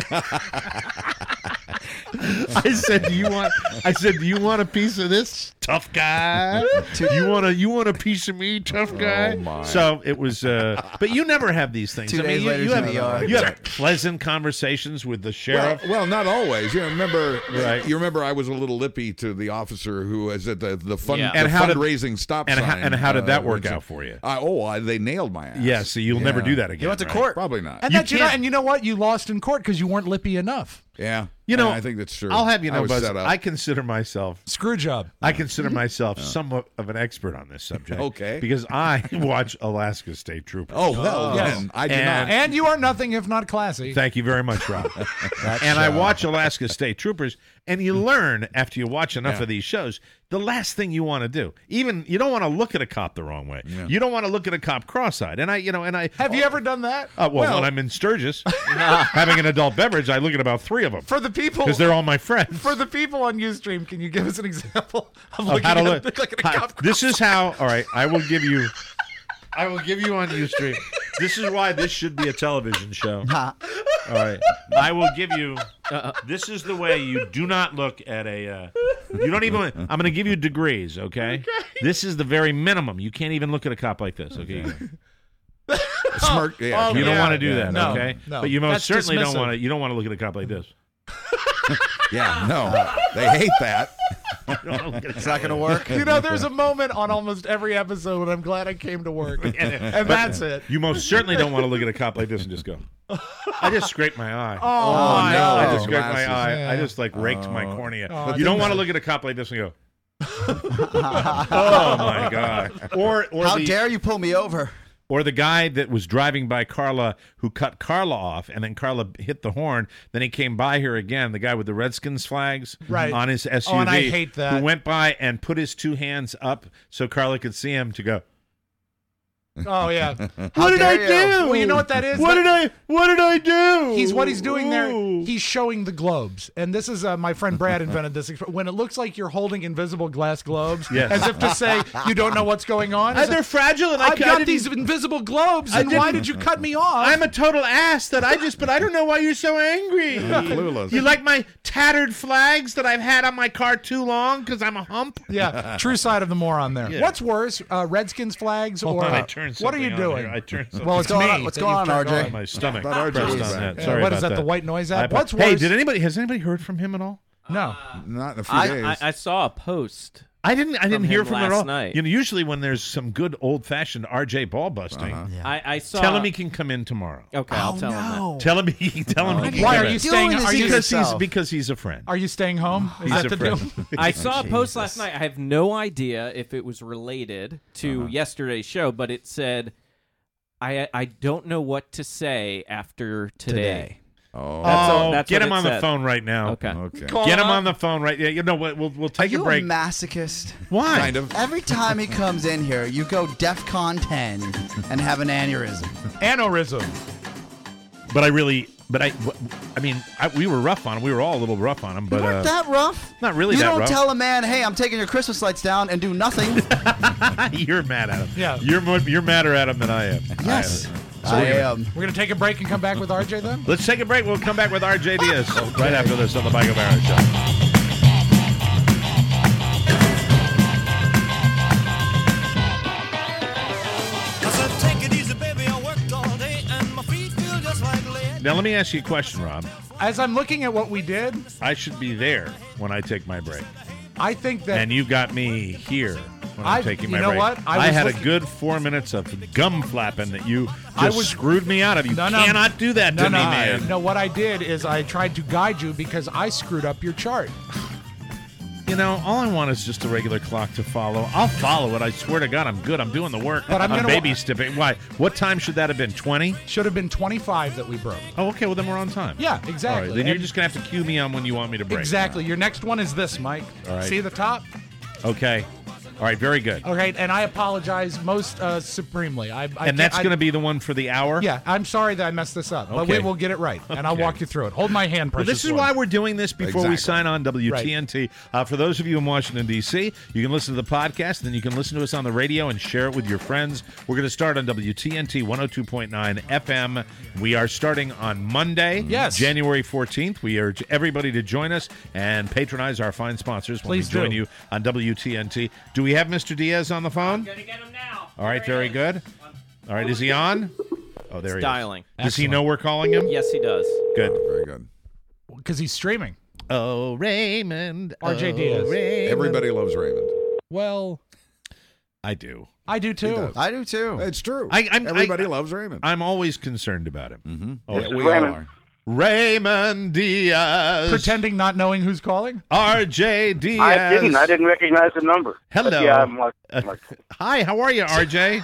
S3: I said, "Do you want?" I said, "Do you want a piece of this, tough guy? you want a you want a piece of me, tough guy?"
S4: my.
S3: So it was. Uh, but you never have these things.
S5: Two
S3: I mean,
S5: days
S3: you,
S5: later,
S3: you
S5: she's
S3: have
S5: in the yard.
S3: you have pleasant conversations with the
S4: Well,
S3: sheriff.
S4: well, not always. You remember,
S3: Right.
S4: You remember, I was a little lippy to the officer who was at the the fun
S9: Yeah.
S4: the
S3: And how did-
S4: fundraising stop
S3: and
S4: sign.
S3: how- and how did
S4: uh,
S3: that work
S4: which-
S3: out for you?
S4: Uh, oh, I, they nailed my ass.
S3: Yeah, so you'll never
S4: Yeah.
S3: do that again.
S5: You went to
S3: right?
S5: court.
S4: Probably not.
S2: And,
S3: You
S2: that, you know,
S3: can't-
S2: and you know what? You lost in court because you weren't lippy enough.
S4: Yeah,
S3: You know,
S4: I, I think that's true.
S3: I'll have you
S4: I
S3: know,
S4: was
S3: Buzz.
S4: set up.
S3: I consider myself.
S2: Screw job.
S3: I consider myself somewhat of an expert on this subject.
S4: Okay.
S3: Because I watch Alaska State Troopers.
S4: oh well,
S2: Yes.
S4: then I did
S3: And-
S4: not.
S2: And you are nothing if not classy.
S3: Thank you very much, Rob. and I watch Alaska State Troopers, and you learn after you watch enough
S4: Yeah.
S3: of these shows, the last thing you want to do, even you don't want to look at a cop the wrong way. You don't want to look at a cop cross-eyed. And I, you know, and I
S2: Have you ever done that?
S3: Uh, well,
S4: Well-
S3: when I'm in Sturgis having an adult beverage, I look at about three of them
S2: For the people,
S3: because they're all my friends.
S2: for the people on Ustream, can you give us an example of
S3: Of
S2: looking
S3: how to
S2: at,
S3: look.
S2: looking at a
S3: Hi-
S2: cop?
S3: this is how. All right, I will give you. I will give you on Ustream. This is why this should be a television show. All right, I will give you. This is the way you do not look at a. Uh, you don't even. I'm going to give you degrees. Okay? This is the very minimum. You can't even look at a cop like this. Okay.
S4: Smirk. Yeah,
S2: Oh,
S3: You don't
S2: yeah.
S3: want to do
S4: yeah,
S3: that.
S2: no,
S3: okay.
S2: no.
S3: But you most
S2: That's
S3: certainly don't
S2: dismissive.
S3: want to. You don't want to look at a cop like this.
S4: yeah, no, they hate that.
S5: It's not going to work.
S2: You know, there's a moment on almost every episode when I'm glad I came to work, and that's it.
S3: You most certainly don't want to look at a cop like this and just go. I just scraped my eye.
S2: Oh,
S5: no.
S2: no.
S3: I just scraped my
S4: glasses.
S3: eye. I
S2: Yeah.
S3: just like raked my cornea.
S2: Oh, I
S3: you
S2: think
S3: don't want to
S2: that-
S3: look at a cop like this and go. Oh my god! Or or
S5: How
S3: the
S5: dare you pull me over?
S3: or the guy that was driving by Carla who cut Carla off, and then Carla hit the horn. Then he came by her again. The guy with the Redskins flags
S2: Right.
S3: on his S U V.
S2: Oh, and I hate that.
S3: Who went by and put his two hands up so Carla could see him to go.
S2: Oh yeah.
S5: How
S3: did I
S5: dare you?
S3: do?
S2: Well, you know what that is?
S3: What
S2: That-
S3: did I? What did I do?
S2: He's what he's doing there.
S3: Ooh.
S2: He's showing the globes, and this is uh, my friend Brad invented this. exp- When it looks like you're holding invisible glass globes,
S3: Yes.
S2: as if to say you don't know what's going on.
S3: Uh,
S2: It's
S3: they're
S2: like,
S3: fragile, and I,
S2: I've
S3: I
S2: got
S3: didn't-
S2: these invisible globes,
S3: I
S2: and why
S3: didn't-
S2: did you cut me off?
S3: I'm a total ass that I just, but I don't know why you're so angry.
S4: Clueless.
S3: You like my tattered flags that I've had on my car too long because I'm a hump?
S2: yeah, true side of the moron there.
S3: Yeah.
S2: What's worse, uh, Redskins flags
S3: Hold
S2: or
S3: on, I turned
S2: what are you
S3: something on
S2: doing?
S3: here. I turned something
S2: Well,
S5: What's
S2: it's
S5: going
S2: me.
S5: on? What's
S2: that
S5: going
S2: you've
S5: on,
S2: turned
S5: R J?
S2: on.
S3: my stomach
S4: Thought R J
S3: pressed
S4: was
S3: on
S4: back.
S3: that.
S2: Yeah,
S3: Sorry
S2: what
S3: about
S2: is that,
S3: that.
S2: the white noise
S3: I
S2: app?
S3: apo-
S2: What's
S3: Hey,
S2: worse?
S3: did anybody? Has anybody heard from him at all?
S2: No.
S4: Not in a few
S9: I,
S4: days.
S9: I, I saw a post.
S3: I didn't. I didn't
S9: From
S3: hear
S9: him
S3: from him at
S9: last
S3: all.
S9: night.
S3: You know, usually when there's some good old fashioned R J ball busting,
S9: I, I saw.
S3: tell him he can come in tomorrow.
S9: Okay, I'll tell him that.
S3: Tell him he. Tell him he can
S2: Why
S3: come
S2: are
S3: in.
S2: you staying?
S5: doing
S2: Are
S5: this
S2: you
S3: Because he's
S5: yourself?
S3: because he's a friend.
S2: are you staying home? Is
S3: He's
S2: that
S3: a
S2: the
S3: friend.
S2: deal?
S9: I saw a post last night. I have no idea if it was related to yesterday's show, but it said, "I I don't know what to say after today."
S4: Oh,
S9: That's all-
S3: Oh,
S9: that's
S3: get
S9: what
S3: him
S9: it
S3: on the
S9: said.
S3: phone right now.
S9: Okay.
S4: okay.
S3: Get him on the phone right. Yeah, you know what? We'll we'll
S5: Are
S3: take
S5: you
S3: a break.
S5: a masochist?
S3: Why?
S4: Kind of.
S5: Every time he comes in here, you go DEFCON ten and have an aneurysm.
S2: Aneurysm.
S3: But I really, but I, I mean, I, we were rough on him. We were all a little rough on him, but
S5: You weren't
S3: uh,
S5: that rough.
S3: not really
S5: You
S3: that
S5: don't
S3: rough.
S5: tell a man, "Hey, I'm taking your Christmas lights down," and do nothing.
S3: You're mad at him.
S2: Yeah.
S3: You're more, you're madder at him than I am.
S5: Yes,
S3: I am.
S5: I am.
S2: We're going to take a break and come back with R J then?
S3: Let's take a break. We'll come back with R J Diaz right after this on the Mike O'Mara Show. Now, let me ask you a question, Rob.
S2: As I'm looking at what we did,
S3: I should be there when I take my break.
S2: I think that
S3: And you got me here when I'm
S2: I-
S3: taking
S2: you
S3: my
S2: know
S3: break.
S2: what? I
S3: I,
S2: was
S3: had
S2: looking-
S3: a good four minutes of gum flapping that you just
S2: I was-
S3: screwed me out of. You
S2: No, no.
S3: cannot do that
S2: no,
S3: to
S2: no,
S3: me, man.
S2: no. What I did is I tried to guide you because I screwed up your chart.
S3: You know, all I want is just a regular clock to follow. I'll follow it. I swear to God, I'm good. I'm doing the work.
S2: But I'm
S3: I'm
S2: gonna
S3: baby
S2: wa-
S3: stepping. Why? What time should that have been? twenty?
S2: Should have been twenty-five that we broke.
S3: Oh, okay. Well, then we're on time.
S2: Yeah,
S3: All
S2: exactly.
S3: right. Then you're
S2: And-
S3: just going to have to cue me on when you want me to break.
S2: Exactly. Your next one is this, Mike.
S3: All right.
S2: See the top?
S3: Okay. All right. Very good.
S2: Okay, and I apologize most uh, supremely. I, I
S3: And that's
S2: I-
S3: going to be the one for the hour?
S2: Yeah, I'm sorry that I messed this up, but
S3: Okay.
S2: we will get it right, and I'll
S3: Okay.
S2: walk you through it. Hold my hand,
S3: Well,
S2: precious
S3: this is
S2: one.
S3: why we're doing this before we
S4: Exactly.
S3: sign on W T N T. Uh, for those of you in Washington, D C, you can listen to the podcast, then you can listen to us on the radio and share it with your friends. We're going to start on W T N T one oh two point nine F M. We are starting on Monday,
S2: Yes.
S3: January fourteenth. We urge everybody to join us and patronize our fine sponsors when
S2: Please
S3: we join
S2: do.
S3: you on W T N T. Do we have Mister Diaz on the phone?
S9: I'm gonna get him now.
S3: All right, very good. All right, is he on? Oh, there he
S9: Dialing.
S3: is. Does he
S2: Excellent.
S3: know we're calling him?
S9: Yes, he does.
S3: Good.
S4: Very good.
S2: because he's streaming.
S3: Oh, Raymond.
S2: R J
S3: oh,
S2: Diaz.
S3: Raymond.
S4: Everybody loves Raymond.
S2: Well,
S3: I do.
S2: I do too.
S4: does.
S5: I do too.
S4: It's true.
S3: I- I'm-
S4: Everybody
S3: I-
S4: loves Raymond.
S3: I'm always concerned about him.
S4: mm-hmm.
S3: Oh,
S4: yeah, we
S8: Raymond.
S4: all are.
S3: Raymond Diaz.
S2: Pretending not knowing who's calling.
S3: R J Diaz.
S8: I didn't. I didn't recognize the number.
S3: Hello.
S8: But yeah, I'm like,
S3: Uh,
S8: I'm like,
S3: Hi, how are you, R J?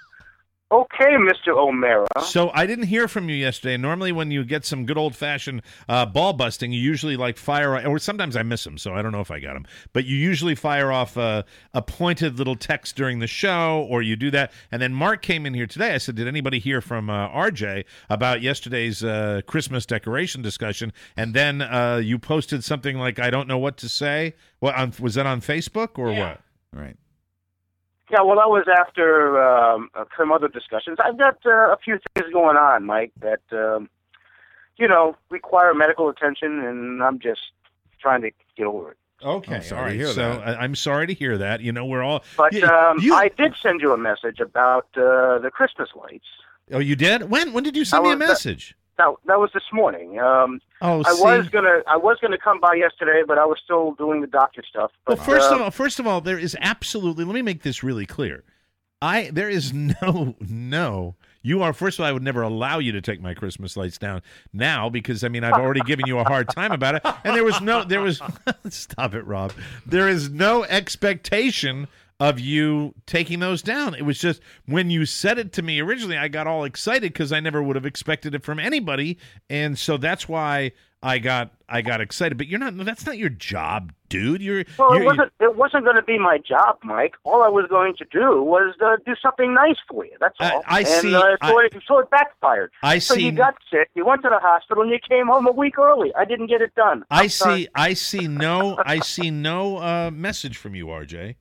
S8: okay, Mister O'Mara.
S3: So I didn't hear from you yesterday. Normally, when you get some good old fashioned uh, ball busting, you usually like fire, or sometimes I miss them, so I don't know if I got them. But you usually fire off a, a pointed little text during the show, or you do that. And then Mark came in here today. I said, "Did anybody hear from uh, R J about yesterday's uh, Christmas decoration discussion?" And then uh, you posted something like, "I don't know what to say." What on, was that on Facebook or
S9: Yeah.
S3: what?
S4: Right.
S8: Yeah, well, that was after um, uh, some other discussions. I've got uh, a few things going on, Mike, that, um, you know, require medical attention, and I'm just trying to get over it.
S3: Okay,
S4: I'm sorry
S3: all right.
S4: to hear
S3: so
S4: that.
S3: I, I'm sorry to hear that. You know, we're all.
S8: But
S3: you,
S8: um,
S3: you-
S8: I did send you a message about uh, the Christmas lights.
S3: Oh, you did? When? When did you send
S8: I
S3: me a
S8: was-
S3: message?
S8: That, that was this morning. Um,
S3: Oh,
S8: I
S3: see.
S8: was gonna I was gonna come by yesterday, but I was still doing the doctor stuff.
S3: Well,
S8: But,
S3: first
S8: uh,
S3: of all, first of all, there is absolutely. Let me make this really clear. I there is no no. You are first of all, I would never allow you to take my Christmas lights down now because I mean I've already given you a hard time about it, and there was no there was stop it, Rob. There is no expectation of you taking those down. It was just when you said it to me originally, I got all excited because I never would have expected it from anybody, and so that's why I got I got excited. But you're not. That's not your job, dude. You're
S8: well,
S3: you're,
S8: it wasn't it wasn't going to be my job, Mike. All I was going to do was uh, do something nice for you. That's
S3: I-
S8: all.
S3: I
S8: and,
S3: see.
S8: Uh, so,
S3: I-
S8: it, so it backfired.
S3: I
S8: so
S3: see.
S8: you got sick. You went to the hospital, and you came home a week early. I didn't get it done.
S3: I
S8: I'm sorry.
S3: see. I see no. I see no uh, message from you, R J.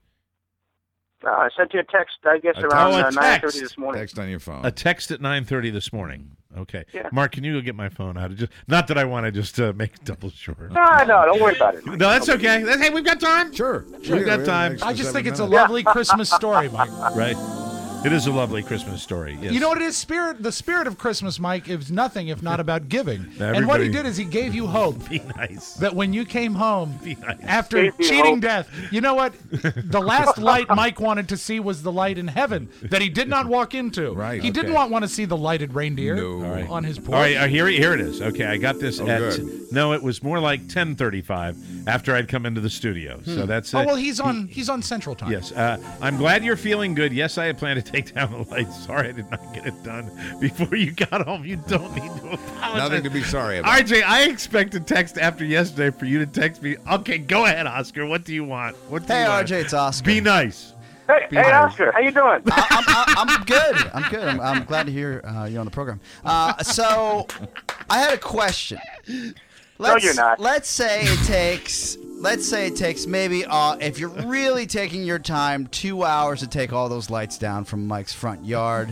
S8: Uh, I sent you a text, I guess,
S4: A
S8: around
S3: text. Oh, a
S8: uh, nine thirty
S3: text.
S8: this morning.
S4: Text on your phone.
S3: A text at nine thirty this morning. Okay,
S8: Yeah.
S3: Mark, can you go get my phone out? Just not that I want to just uh, make double sure.
S8: No, no, don't worry about it. Mike.
S3: No, that's okay. That's, hey, we've got time.
S4: Sure.
S3: We've got time.
S2: I just think it's a
S4: lot.
S2: lovely Christmas story, Mike.
S3: Right. It is a lovely Christmas story. Yes.
S2: You know what it is? Spirit. The spirit of Christmas, Mike, is nothing if not about giving. And what
S3: Everybody-
S2: he did is he gave you hope
S3: Be nice.
S2: that when you came home
S3: Be nice.
S2: after
S8: Gave me
S2: cheating
S8: hope.
S2: death, you know what? The last light Mike wanted to see was the light in heaven that he did not walk into.
S4: Right,
S2: He didn't
S4: okay.
S2: want, want to see the lighted reindeer
S4: No. All right.
S2: on his porch.
S3: All right, uh, here, here it is. Okay, I got this
S4: Oh,
S3: at
S4: good.
S3: no, it was more like ten thirty-five after I'd come into the studio. So that's
S2: Oh
S3: it.
S2: well, he's on. He's on Central Time.
S3: Yes, uh, I'm glad you're feeling good. Yes, I had planned to take down the lights. Sorry I did not get it done before you got home. You don't need to apologize.
S4: Nothing to be sorry about.
S3: R J, I expect a text after yesterday for you to text me. Okay, go ahead, Oscar. What do you want? What do
S5: Hey,
S3: you want?
S5: R J, it's Oscar.
S3: Be nice.
S10: Hey,
S3: Be
S10: hey,
S3: nice.
S10: Oscar, how you doing?
S5: I, I'm, I, I'm good. I'm good. I'm, I'm glad to hear uh, you on the program. Uh, so, I had a question. Let's,
S10: you're not.
S5: Let's say it takes. Let's say it takes maybe, uh, if you're really taking your time, two hours to take all those lights down from Mike's front yard.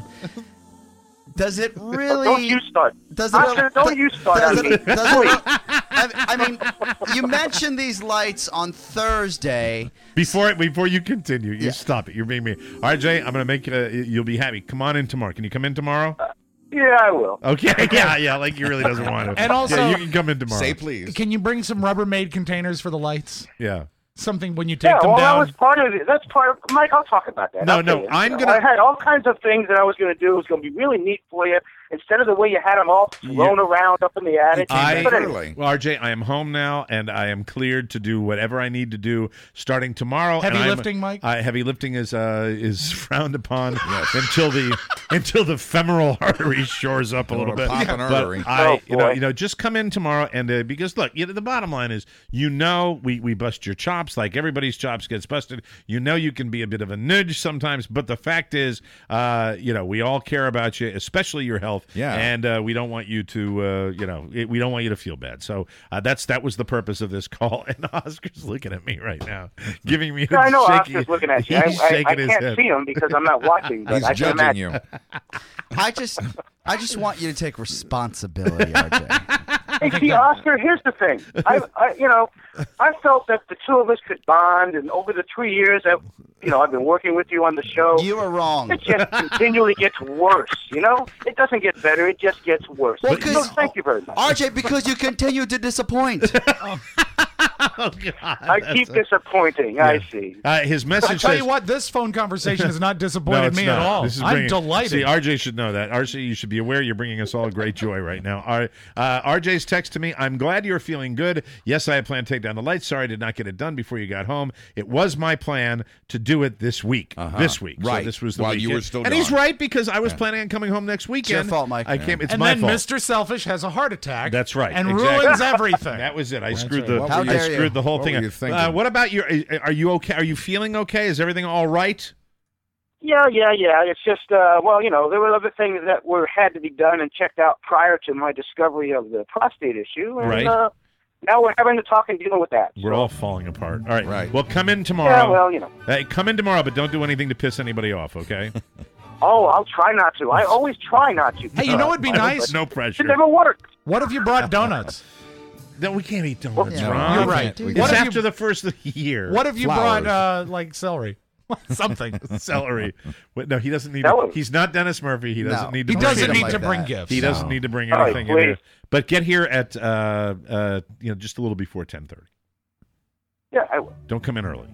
S5: Does it really?
S10: Don't you start.
S5: Does it?
S10: Oscar, don't you start
S5: Does
S10: on
S5: it,
S10: me.
S5: does it, I, I mean, you mentioned these lights on Thursday.
S3: Before before you continue, you
S5: Yeah.
S3: stop it. You're being mean. R J, I'm going to make it. A, you'll be happy. Come on in tomorrow. Can you come in tomorrow?
S10: Yeah, I will.
S3: Okay. Yeah, yeah. Like he really doesn't want to.
S2: And also-
S3: yeah, you can come in tomorrow.
S4: Say please.
S2: Can you bring some Rubbermaid containers for the lights?
S3: Yeah.
S2: Something when you take
S10: Yeah,
S2: them
S10: well,
S2: down.
S10: that was part of it. That's part of Mike, I'll talk about that.
S3: No,
S10: I'll
S3: no,
S10: tell you.
S3: I'm
S10: You know,
S3: gonna-
S10: I had all kinds of things that I was going to do. It was going to be really neat for you. Instead of the way you had them all thrown around up in the attic.
S3: I,
S10: But anyway,
S3: well, R J, I am home now, and I am cleared to do whatever I need to do starting tomorrow.
S2: Heavy
S3: and I'm-
S2: lifting, Mike?
S3: Uh, heavy lifting is uh, is frowned upon until the until the femoral artery shores up a little bit.
S4: Pop an
S3: But
S4: artery.
S3: I,
S10: Oh,
S3: you know,
S10: boy.
S3: you know, just come in tomorrow, and uh, because look, you know, the bottom line is, you know, we we bust your chops like everybody's chops gets busted. You know, you can be a bit of a nudge sometimes, but the fact is, uh, you know, we all care about you, especially your health.
S4: Yeah.
S3: And uh, we don't want you to, uh, you know, it, we don't want you to feel bad. So uh, that's that was the purpose of this call. And Oscar's looking at me right now, giving me.
S10: I know
S3: shaky,
S10: Oscar's looking at you. I,
S3: he's
S10: I,
S3: shaking
S10: I
S3: his
S10: can't
S3: head.
S10: see him because I'm not watching. But
S4: He's
S10: I can
S4: judging
S10: imagine.
S4: you.
S5: I just, I just want you to take responsibility, R J.
S10: Hey, see, Oscar, here's the thing. I, I, you know, I felt that the two of us could bond, and over the three years that, you know, I've been working with you on the show,
S5: You were wrong.
S10: it just continually gets worse. You know, it doesn't get better; it just gets worse.
S5: Well,
S10: so
S5: 'cause-
S10: thank you very much.
S5: R J, because you continue to disappoint.
S3: Oh, God,
S10: I
S3: that's
S10: keep
S3: a-
S10: disappointing. I see.
S3: Uh, his message
S2: I tell
S3: says,
S2: you what, this phone conversation has not
S3: No,
S2: disappointed
S3: it's
S2: me
S3: not.
S2: at all.
S3: This is
S2: I'm
S3: bringing-
S2: delighted.
S3: See, R J should know that. R J, you should be aware you're bringing us all great joy right now. R, uh, R J's text to me, I'm glad you're feeling good. Yes, I had planned to take down the lights. Sorry I did not get it done before you got home. It was my plan to do it this week.
S4: Uh-huh.
S3: This week. So
S4: Right.
S3: this was the
S4: While you
S3: weekend.
S4: were still
S3: And he's
S4: gone.
S3: right, because I was planning on coming home next weekend.
S5: your fault, Mike.
S3: I came, it's
S2: and
S3: my
S2: then
S3: fault.
S2: Mister Selfish has a heart attack.
S3: That's right.
S2: And
S3: exactly.
S2: ruins everything.
S3: That was it. I screwed
S4: right.
S3: the
S4: What
S5: were
S3: I
S5: you-
S3: screwed the whole
S4: what
S3: thing
S4: were
S3: up.
S4: you thinking?
S3: Uh, what about your are you okay? Are you feeling okay? Is everything all right?
S10: Yeah, yeah, yeah. It's just, uh, well, you know, there were other things that were had to be done and checked out prior to my discovery of the prostate issue, and
S3: Right.
S10: uh, now we're having to talk and deal with that.
S3: We're all falling apart. All right.
S4: Right.
S3: Well, come in tomorrow.
S10: Yeah, well, you know.
S3: Hey, come in tomorrow, but don't do anything to piss anybody off, okay?
S10: Oh, I'll try not to. I always try not to.
S2: Hey, you know what'd be
S10: Uh,
S2: nice?
S3: No
S10: It
S3: pressure.
S10: never works.
S2: What if you brought donuts?
S3: No, we can't eat donuts,
S5: Yeah,
S3: Ron.
S2: You're
S5: we
S2: right.
S5: can't do
S3: It's
S2: What if
S3: after
S2: you-
S3: the first of the year.
S2: What if you
S4: Flowers.
S2: brought uh, like celery? Something.
S3: Celery. Wait, no, he doesn't need.
S10: Celery.
S3: To, he's not Dennis Murphy. He doesn't
S5: No.
S3: need to.
S2: He
S3: bring
S2: doesn't
S3: anything.
S2: need to
S5: like
S2: bring
S5: that.
S2: gifts.
S3: He doesn't
S5: No.
S3: need to bring
S10: All right,
S3: anything in there.
S10: please.
S3: But get here at uh, uh, you know, just a little before ten thirty.
S10: Yeah, I will.
S3: Don't come in early.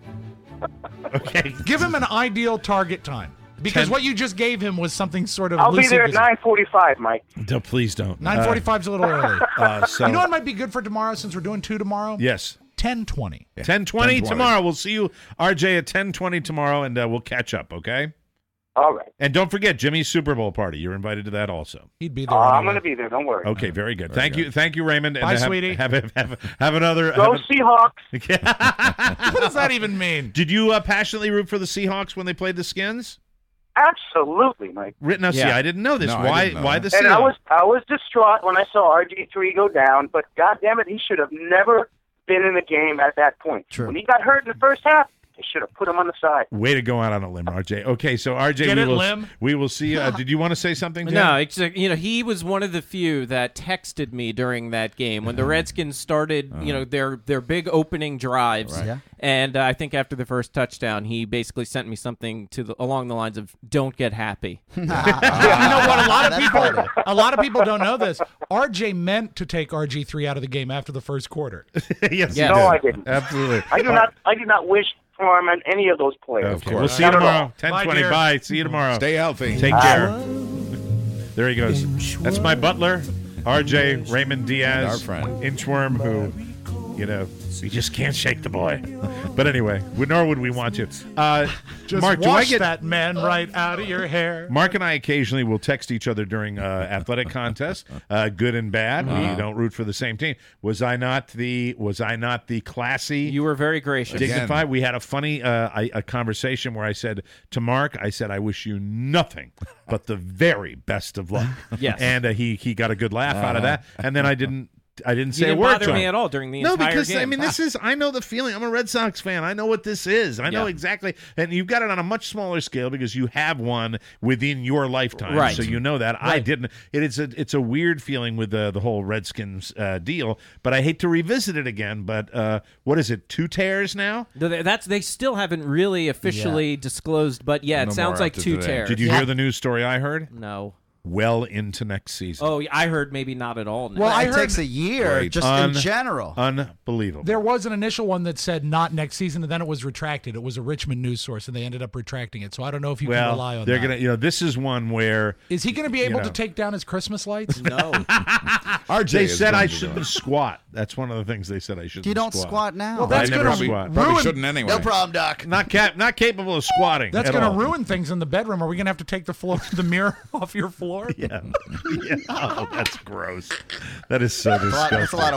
S3: Okay.
S2: Give him an ideal target time. Because
S3: Ten-
S2: what you just gave him was something sort of
S10: I'll be there at
S2: loosey-goosey.
S10: nine forty-five, Mike.
S3: No, please don't.
S2: nine forty-five is a little early.
S3: Uh, uh, so,
S2: You know what might be good for tomorrow since we're doing two tomorrow?
S3: yes.
S2: ten twenty.
S3: ten twenty
S4: ten twenty.
S3: tomorrow. We'll see you, R J, at ten twenty tomorrow, and uh, we'll catch up, okay?
S10: All right.
S3: And don't forget Jimmy's Super Bowl party. You're invited to that also.
S2: He'd be there.
S10: Uh, I'm
S2: anyway.
S10: going to be there. Don't worry.
S3: Okay, very good. Thank you, thank you, Raymond.
S2: Bye,
S3: and have,
S2: sweetie.
S3: Have, have, have, have another.
S10: Go
S3: have
S10: Seahawks.
S2: What does that even mean?
S3: Did you uh, passionately root for the Seahawks when they played the Skins?
S10: Absolutely, Mike.
S3: Now, see,
S9: Yeah.
S3: I didn't know this.
S4: No, I
S3: why?
S4: didn't know
S3: Why
S4: that.
S3: the
S10: And
S3: Seahawks?
S10: I was I was distraught when I saw R G three go down, but God damn it, he should have never been in the game at that point.
S5: True.
S10: When he got hurt in the first half, they should have put him on the side.
S3: Way to go out on a limb, R J. Okay, so R J,
S2: Get
S3: we
S2: it,
S3: will
S2: Lim?
S3: we will see. Uh, did you want to say something? Jim?
S9: No, it's, uh, you know, he was one of the few that texted me during that game when the Redskins started, you know, their their big opening drives.
S5: Yeah.
S9: And uh, I think after the first touchdown, he basically sent me something to the, along the lines of "Don't get happy."
S2: You know what? A lot of
S5: That's
S2: people,
S5: funny.
S2: a lot of people don't know this. R J meant to take R G three out of the game after the first quarter.
S3: yes,
S9: Yeah.
S3: you
S10: No,
S3: did.
S10: I didn't.
S3: Absolutely.
S10: I do not I do not wish harm on any of those players.
S3: Okay, we'll see you
S10: Not at all.
S3: tomorrow. ten twenty.
S2: Bye, dear.
S3: Bye. See you tomorrow.
S4: Stay healthy.
S3: Take care. There he goes. That's my butler, R J Raymond Diaz,
S4: Our friend.
S3: Inchworm, who You know, you just can't shake the boy. But anyway, we- nor would we want to. Uh,
S2: Just
S3: Mark, do I
S2: wash
S3: get
S2: that man right out of your hair.
S3: Mark and I occasionally will text each other during uh, athletic contests, uh, good and bad.
S9: Uh-huh.
S3: We don't root for the same team. Was I not the Was I not the classy?
S9: You were very gracious.
S3: Dignified. We had a funny uh, I, a conversation where I said to Mark, I said, I wish you nothing but the very best of luck.
S9: Yes.
S3: And uh, he he got a good laugh out of that. And then I didn't. I didn't say
S9: You didn't
S3: a word
S9: bother
S3: to
S9: me
S3: him.
S9: at all during the
S3: no,
S9: entire
S3: because
S9: game.
S3: I mean, this is I know the feeling. I'm a Red Sox fan. I know what this is. I know
S9: Yeah.
S3: exactly, and you've got it on a much smaller scale because you have one within your lifetime,
S9: Right.
S3: so you know that. I didn't. It is a it's a weird feeling with the the whole Redskins uh, deal, but I hate to revisit it again. But uh, what is it? Two tears now?
S9: No, they- That's they still haven't really officially disclosed, but yeah, it
S4: No
S9: sounds
S4: more
S9: like
S4: after
S9: two
S4: today.
S9: tears.
S3: Did you hear the news story I heard?
S9: No.
S3: Well into next season.
S9: Oh, yeah, I heard maybe not at all. Now.
S2: Well, I
S5: it
S2: heard
S5: takes a year
S4: Great.
S5: just
S3: Un-
S5: in general.
S3: Unbelievable.
S2: there was an initial one that said not next season, and then it was retracted. It was a Richmond news source, and they ended up retracting it. So I don't know if you can
S3: well,
S2: rely on
S3: they're
S2: that.
S3: gonna. You know, this is one where
S2: Is he going to be able
S3: know.
S2: to take down his Christmas lights?
S9: no.
S4: R J
S3: they
S4: is
S3: said
S4: going
S3: I
S4: to do
S3: shouldn't
S4: it.
S3: squat. That's one of the things they said I shouldn't.
S5: You don't squat now.
S2: Well, that's
S3: I never
S2: going to
S3: squat.
S4: Probably
S2: ruin.
S4: shouldn't anyway.
S5: no problem, Doc.
S3: Not cap, not capable of squatting.
S2: That's
S3: at
S2: going to
S3: all.
S2: ruin things in the bedroom. Are we going to have to take the floor, the mirror off your floor?
S3: Yeah. yeah. Oh, that's gross. That is so
S5: That's a lot,
S3: disgusting.
S5: that's a lot of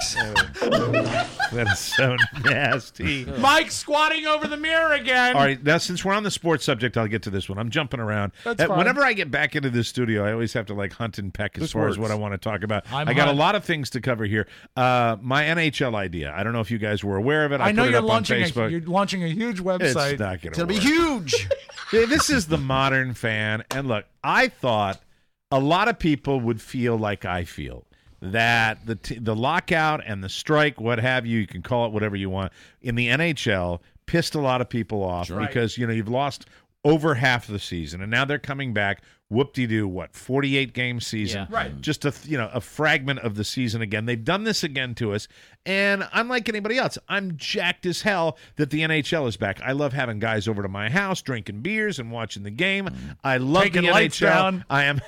S5: Windex.
S3: That is so nasty.
S2: Mike squatting over the mirror again.
S3: All right, now since we're on the sports subject, I'll get to this one. I'm jumping around.
S2: That's
S3: Uh,
S2: fine.
S3: Whenever I get back into this studio, I always have to like hunt and peck as
S4: This
S3: far as
S4: works.
S3: what I want to talk about.
S2: I'm
S3: I got
S2: hunt.
S3: a lot of things to cover here. Uh, my N H L idea. I don't know if you guys were aware of it. I,
S2: I know
S3: put it
S2: you're
S3: up
S2: launching.
S3: on
S2: A,
S3: Facebook.
S2: you're launching a huge
S3: It's
S2: website.
S3: not going
S5: It's going to be
S3: work.
S5: huge.
S3: Yeah, this is the modern fan. And look, I thought a lot of people would feel like I feel that the t- the lockout and the strike, what have you, you can call it whatever you want, in the N H L pissed a lot of people off because, you know, you've lost over half the season and now they're coming back. Whoop-de-doo, what, forty-eight game season?
S9: Yeah.
S2: Right.
S3: Just a, you know, a fragment of the season again. They've done this again to us. And unlike anybody else, I'm jacked as hell that the N H L is back. I love having guys over to my house, drinking beers and watching the game. I love
S2: Taking
S3: the
S2: lights
S3: N H L.
S2: down.
S3: I am.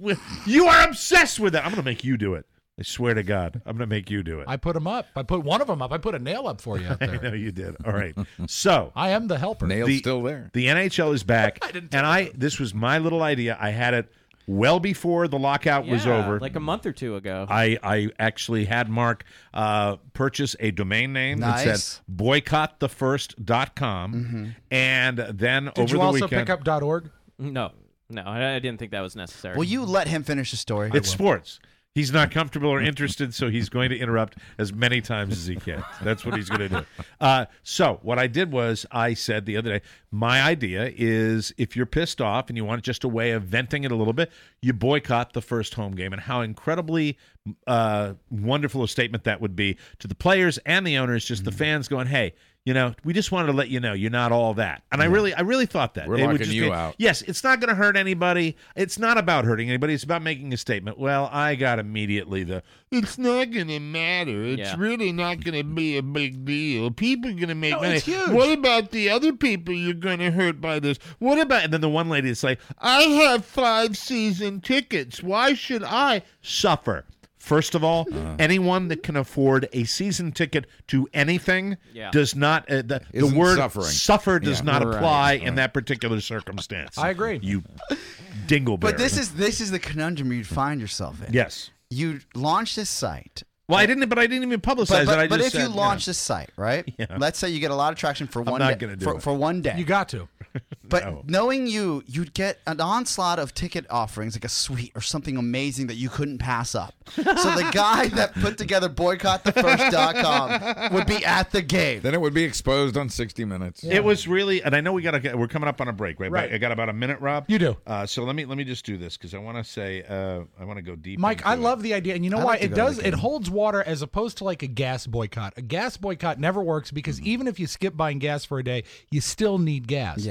S3: You are obsessed with that. I'm going to make you do it. I swear to God, I'm going to make you do it.
S2: I put him up. I put one of them up. I put a nail up for you out
S3: I
S2: there.
S3: know you did. All right. So
S2: I am the helper.
S4: Nail's
S3: The-
S4: still there.
S3: the N H L is back, and I. This was my little idea. I had it well before the lockout was
S9: Yeah,
S3: over.
S9: like a month or two ago.
S3: I, I actually had Mark uh, purchase a domain name that
S5: Nice.
S3: said boycott the first dot com, and then
S2: Did
S3: over
S2: you
S3: the
S2: also
S3: weekend,
S2: pick up dot org?
S9: no, no, I, I didn't think that was necessary.
S5: Will you let him finish the story?
S3: it's sports. He's not comfortable or interested, so he's going to interrupt as many times as he can. That's what he's going to do. Uh, so what I did was I said the other day, my idea is if you're pissed off and you want just a way of venting it a little bit, you boycott the first home game. And how incredibly uh, wonderful a statement that would be to the players and the owners, just the fans going, hey, you know, we just wanted to let you know you're not all that. And I really, I really thought that.
S4: We're
S3: It would
S4: locking
S3: just
S4: you
S3: be-
S4: out.
S3: Yes, it's not going to hurt anybody. It's not about hurting anybody. It's about making a statement. Well, I got immediately the, it's not going to matter. It's
S9: Yeah.
S3: really not going to be a big deal. People are going to make
S2: No,
S3: money.
S2: it's huge.
S3: What about the other people you're going to hurt by this? What about, and then the one lady is like, I have five season tickets. Why should I suffer? First of all,
S4: Uh-huh.
S3: anyone that can afford a season ticket to anything
S9: Yeah.
S3: does not, uh, the, the
S4: Isn't
S3: word
S4: suffering.
S3: suffer does
S4: Yeah.
S3: not
S9: Right.
S3: apply in that particular circumstance.
S2: I agree.
S3: You dingleberry.
S5: But this is this is the conundrum you'd find yourself in.
S3: yes.
S5: You launch this site.
S3: Well, I didn't, but I didn't even publicize
S5: But,
S3: it.
S5: but,
S3: I
S5: but
S3: just
S5: if
S3: said,
S5: you launch
S3: know.
S5: this site, right?
S3: Yeah.
S5: Let's say you get a lot of traction for one
S3: not
S5: day.
S3: gonna do
S5: for,
S3: it.
S5: for one day.
S2: You got to.
S5: But
S3: No.
S5: knowing you, you'd get an onslaught of ticket offerings, like a suite or something amazing that you couldn't pass up. So the guy that put together boycott the first dot com would be at the game.
S4: Then it would be exposed on sixty minutes.
S3: It was really, and I know we got to. We're coming up on a break, right?
S2: Right.
S3: I got about a minute, Rob.
S2: You do.
S3: Uh, so let me let me just do this because I want to say uh, I want to go deep.
S2: Mike,
S3: into
S2: I
S3: it.
S2: love the idea, and you know
S5: I
S2: why
S5: like to
S2: it
S5: go to
S2: does.
S5: the
S2: It
S5: game.
S2: holds water as opposed to like a gas boycott. A gas boycott never works because even if you skip buying gas for a day, you still need gas.
S5: Yeah.
S2: This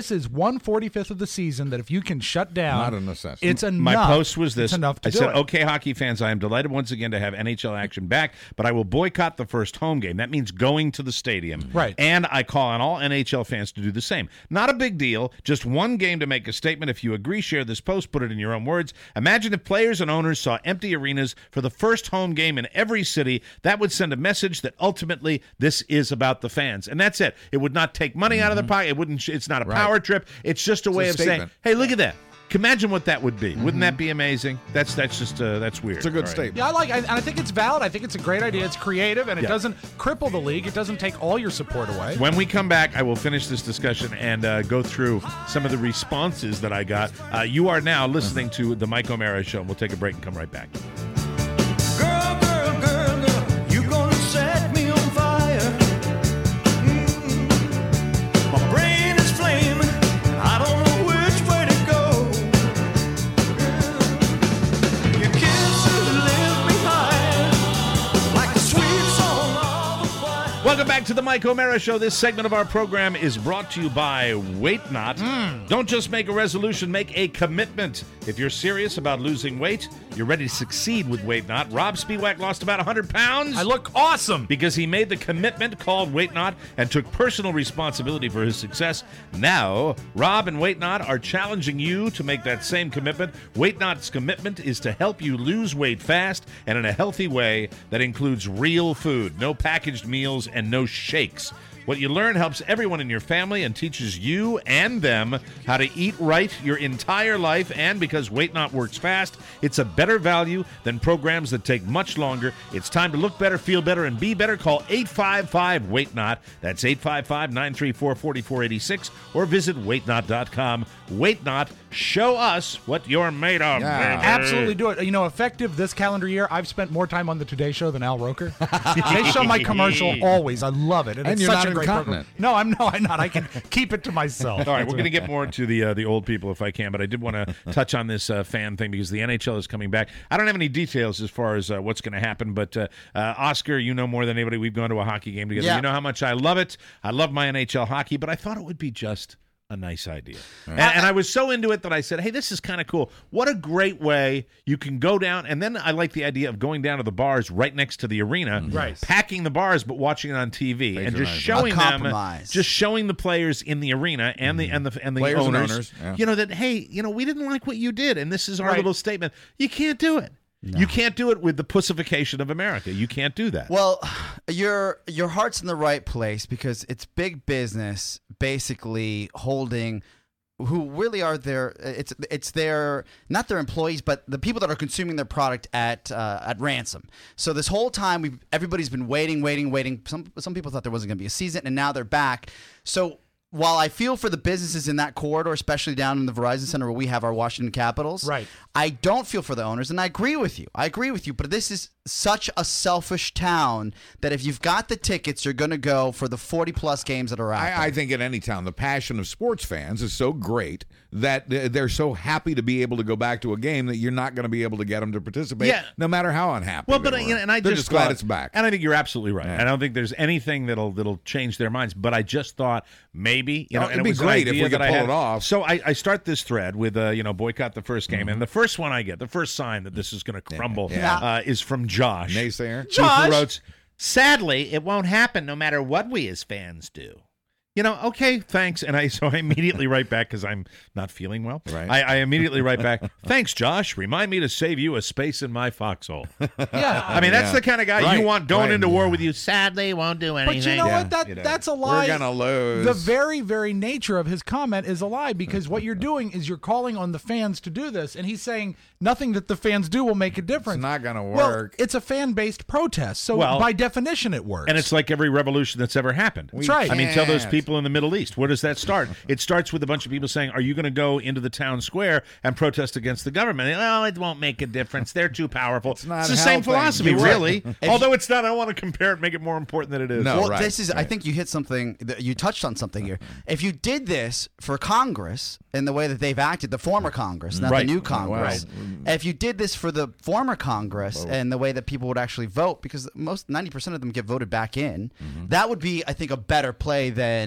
S2: this is one forty-fifth of the season that if you can shut down,
S4: Not a necessity.
S2: it's enough.
S3: My post was this.
S2: It's enough to
S3: I
S2: do
S3: said,
S2: it.
S3: okay, hockey fans, I am delighted once again to have N H L action back, but I will boycott the first home game. That means going to the stadium.
S2: Right.
S3: And I call on all N H L fans to do the same. Not a big deal. Just one game to make a statement. If you agree, share this post, put it in your own words. Imagine if players and owners saw empty arenas for the first home game in every city. That would send a message that ultimately this is about the fans. And that's it. It would not take money out of their pocket. It wouldn't. It's not a
S4: Right.
S3: power trip. It's just a
S4: It's
S3: way
S4: a
S3: of saying,
S4: statement.
S3: hey, look at that. Imagine what that would be. Wouldn't that be amazing? That's that's just uh, that's weird.
S4: It's a good
S3: All right.
S4: statement.
S2: Yeah, I like, I, and I think it's valid. I think it's a great idea. It's creative, and it
S3: Yeah.
S2: doesn't cripple the league. It doesn't take all your support away.
S3: When we come back, I will finish this discussion and uh, go through some of the responses that I got. Uh, you are now listening to the Mike O'Mara Show. We'll take a break and come right back.
S11: Girl, girl, girl, girl, you gonna set me on fire. Mm. My brain is flaming. I don't know which way to go. Your kisses lift me high like a sweet song of a choir.
S3: Welcome back to the Mike O'Mara Show. This segment of our program is brought to you by Weight Not. Don't just make a resolution, make a commitment. If you're serious about losing weight, you're ready to succeed with Weight Not. Rob Spiewak lost about one hundred pounds.
S2: I look awesome.
S3: Because he made the commitment called Weight Not and took personal responsibility for his success. Now, Rob and Weight Not are challenging you to make that same commitment. Weight Not's commitment is to help you lose weight fast and in a healthy way that includes real food, no packaged meals, and no shakes. What you learn helps everyone in your family and teaches you and them how to eat right your entire life. And because Weight Not works fast, it's a better value than programs that take much longer. It's time to look better, feel better, and be better. Call eight five five, weight not. That's eight five five, nine three four, four four eight six or visit weight not dot com. Weight Not, show us what you're made of.
S4: Yeah.
S3: baby.
S2: Absolutely do it. You know, effective this calendar year, I've spent more time on the Today Show than Al Roker. They show my commercial always. I love it. And,
S4: And
S2: it's
S4: you're
S2: such
S4: not
S2: a great
S4: incontinent.
S2: program. No, I'm no, I'm not. I can keep it to myself.
S3: All right, we're going to get more into the uh, the old people if I can, but I did want to touch on this uh, fan thing because the N H L is coming back. I don't have any details as far as uh, what's going to happen, but uh, uh, Oscar, you know more than anybody. We've gone to a hockey game together.
S5: Yeah.
S3: You know how much I love it. I love my N H L hockey, but I thought it would be just a nice idea. And, and I was so into it that I said, hey, this is kind of cool. What a great way you can go down. And then I like the idea of going down to the bars right next to the arena,
S2: Right.
S3: packing the bars, but watching it on T V and just
S4: Patronize.
S3: showing
S5: A
S3: them,
S5: compromise.
S3: just showing the players in the arena and the and the and the
S4: Players and
S3: owners,
S4: owners, yeah.
S3: you know, that, hey, you know, we didn't like what you did, and this is our
S2: Right.
S3: little statement. You can't do it. You can't do it with the pussification of America. You can't do that.
S5: Well, your your heart's in the right place because it's big business basically holding who really are their it's it's their not their employees but the people that are consuming their product at uh, at ransom. So this whole time we everybody's been waiting, waiting, waiting. Some some people thought there wasn't going to be a season, and now they're back. So while I feel for the businesses in that corridor, especially down in the Verizon Center where we have our Washington Capitals,
S2: Right.
S5: I don't feel for the owners, and I agree with you. I agree with you, but this is such a selfish town that if you've got the tickets, you're going to go for the forty-plus games that are out there.
S4: I, I think in any town, the passion of sports fans is so great that th- they're so happy to be able to go back to a game that you're not going to be able to get them to participate,
S3: Yeah.
S4: no matter how unhappy.
S3: Well,
S4: they
S3: but I,
S4: were.
S3: you know, and I
S4: They're
S3: just
S4: just glad
S3: thought-
S4: it's back.
S3: and I think you're absolutely right.
S4: Yeah.
S3: I don't think there's anything that'll that'll change their minds. But I just thought maybe you know,
S4: Oh,
S3: and
S4: it'd
S3: it
S4: be
S3: was an
S4: great if
S3: idea
S4: we could
S3: that I
S4: pull
S3: had.
S4: it off.
S3: So I, I start this thread with uh, you know, boycott the first game,
S4: Mm-hmm.
S3: and the first one I get, the first sign that this is going to crumble,
S4: Yeah.
S3: Uh, is from Josh.
S4: Naysayer.
S3: who
S2: Josh!
S3: wrote, sadly, it won't happen no matter what we as fans do. You know, okay, thanks. And I so I immediately write back because I'm not feeling well.
S4: Right.
S3: I, I immediately write back, thanks, Josh. Remind me to save you a space in my foxhole.
S2: Yeah.
S3: I mean, that's
S4: Yeah.
S3: the kind of guy
S4: Right,
S3: you want going
S4: right.
S3: into war with you. Sadly, won't do anything.
S2: But you know
S4: Yeah,
S2: what? That
S3: you know.
S2: that's a lie.
S4: We're gonna lose.
S2: The very, very nature of his comment is a lie because what you're doing is you're calling on the fans to do this, and he's saying nothing that the fans do will make a difference.
S4: It's not gonna
S2: Well,
S4: work.
S2: it's a fan-based protest, so
S3: Well,
S2: by definition, it works.
S3: And it's like every revolution that's ever happened.
S2: That's right.
S3: I mean, tell those
S4: can't.
S3: people in the Middle East. Where does that start? It starts with a bunch of people saying, are you going to go into the town square and protest against the government? And, oh, it won't make a difference. They're too powerful. It's,
S4: not
S3: the same
S4: helping.
S3: philosophy,
S4: You're right.
S3: really. Although it's not, I want to compare it, make it more important than it is.
S4: No.
S5: well,
S4: right,
S5: this is. I
S4: right.
S5: think you hit something. that You touched on something here. If you did this for Congress in the way that they've acted, the former Congress, not
S3: Right.
S5: the new Congress.
S4: Right.
S5: If you did this for the former Congress and the way that people would actually vote, because most ninety percent of them get voted back in,
S4: Mm-hmm.
S5: that would be, I think, a better play than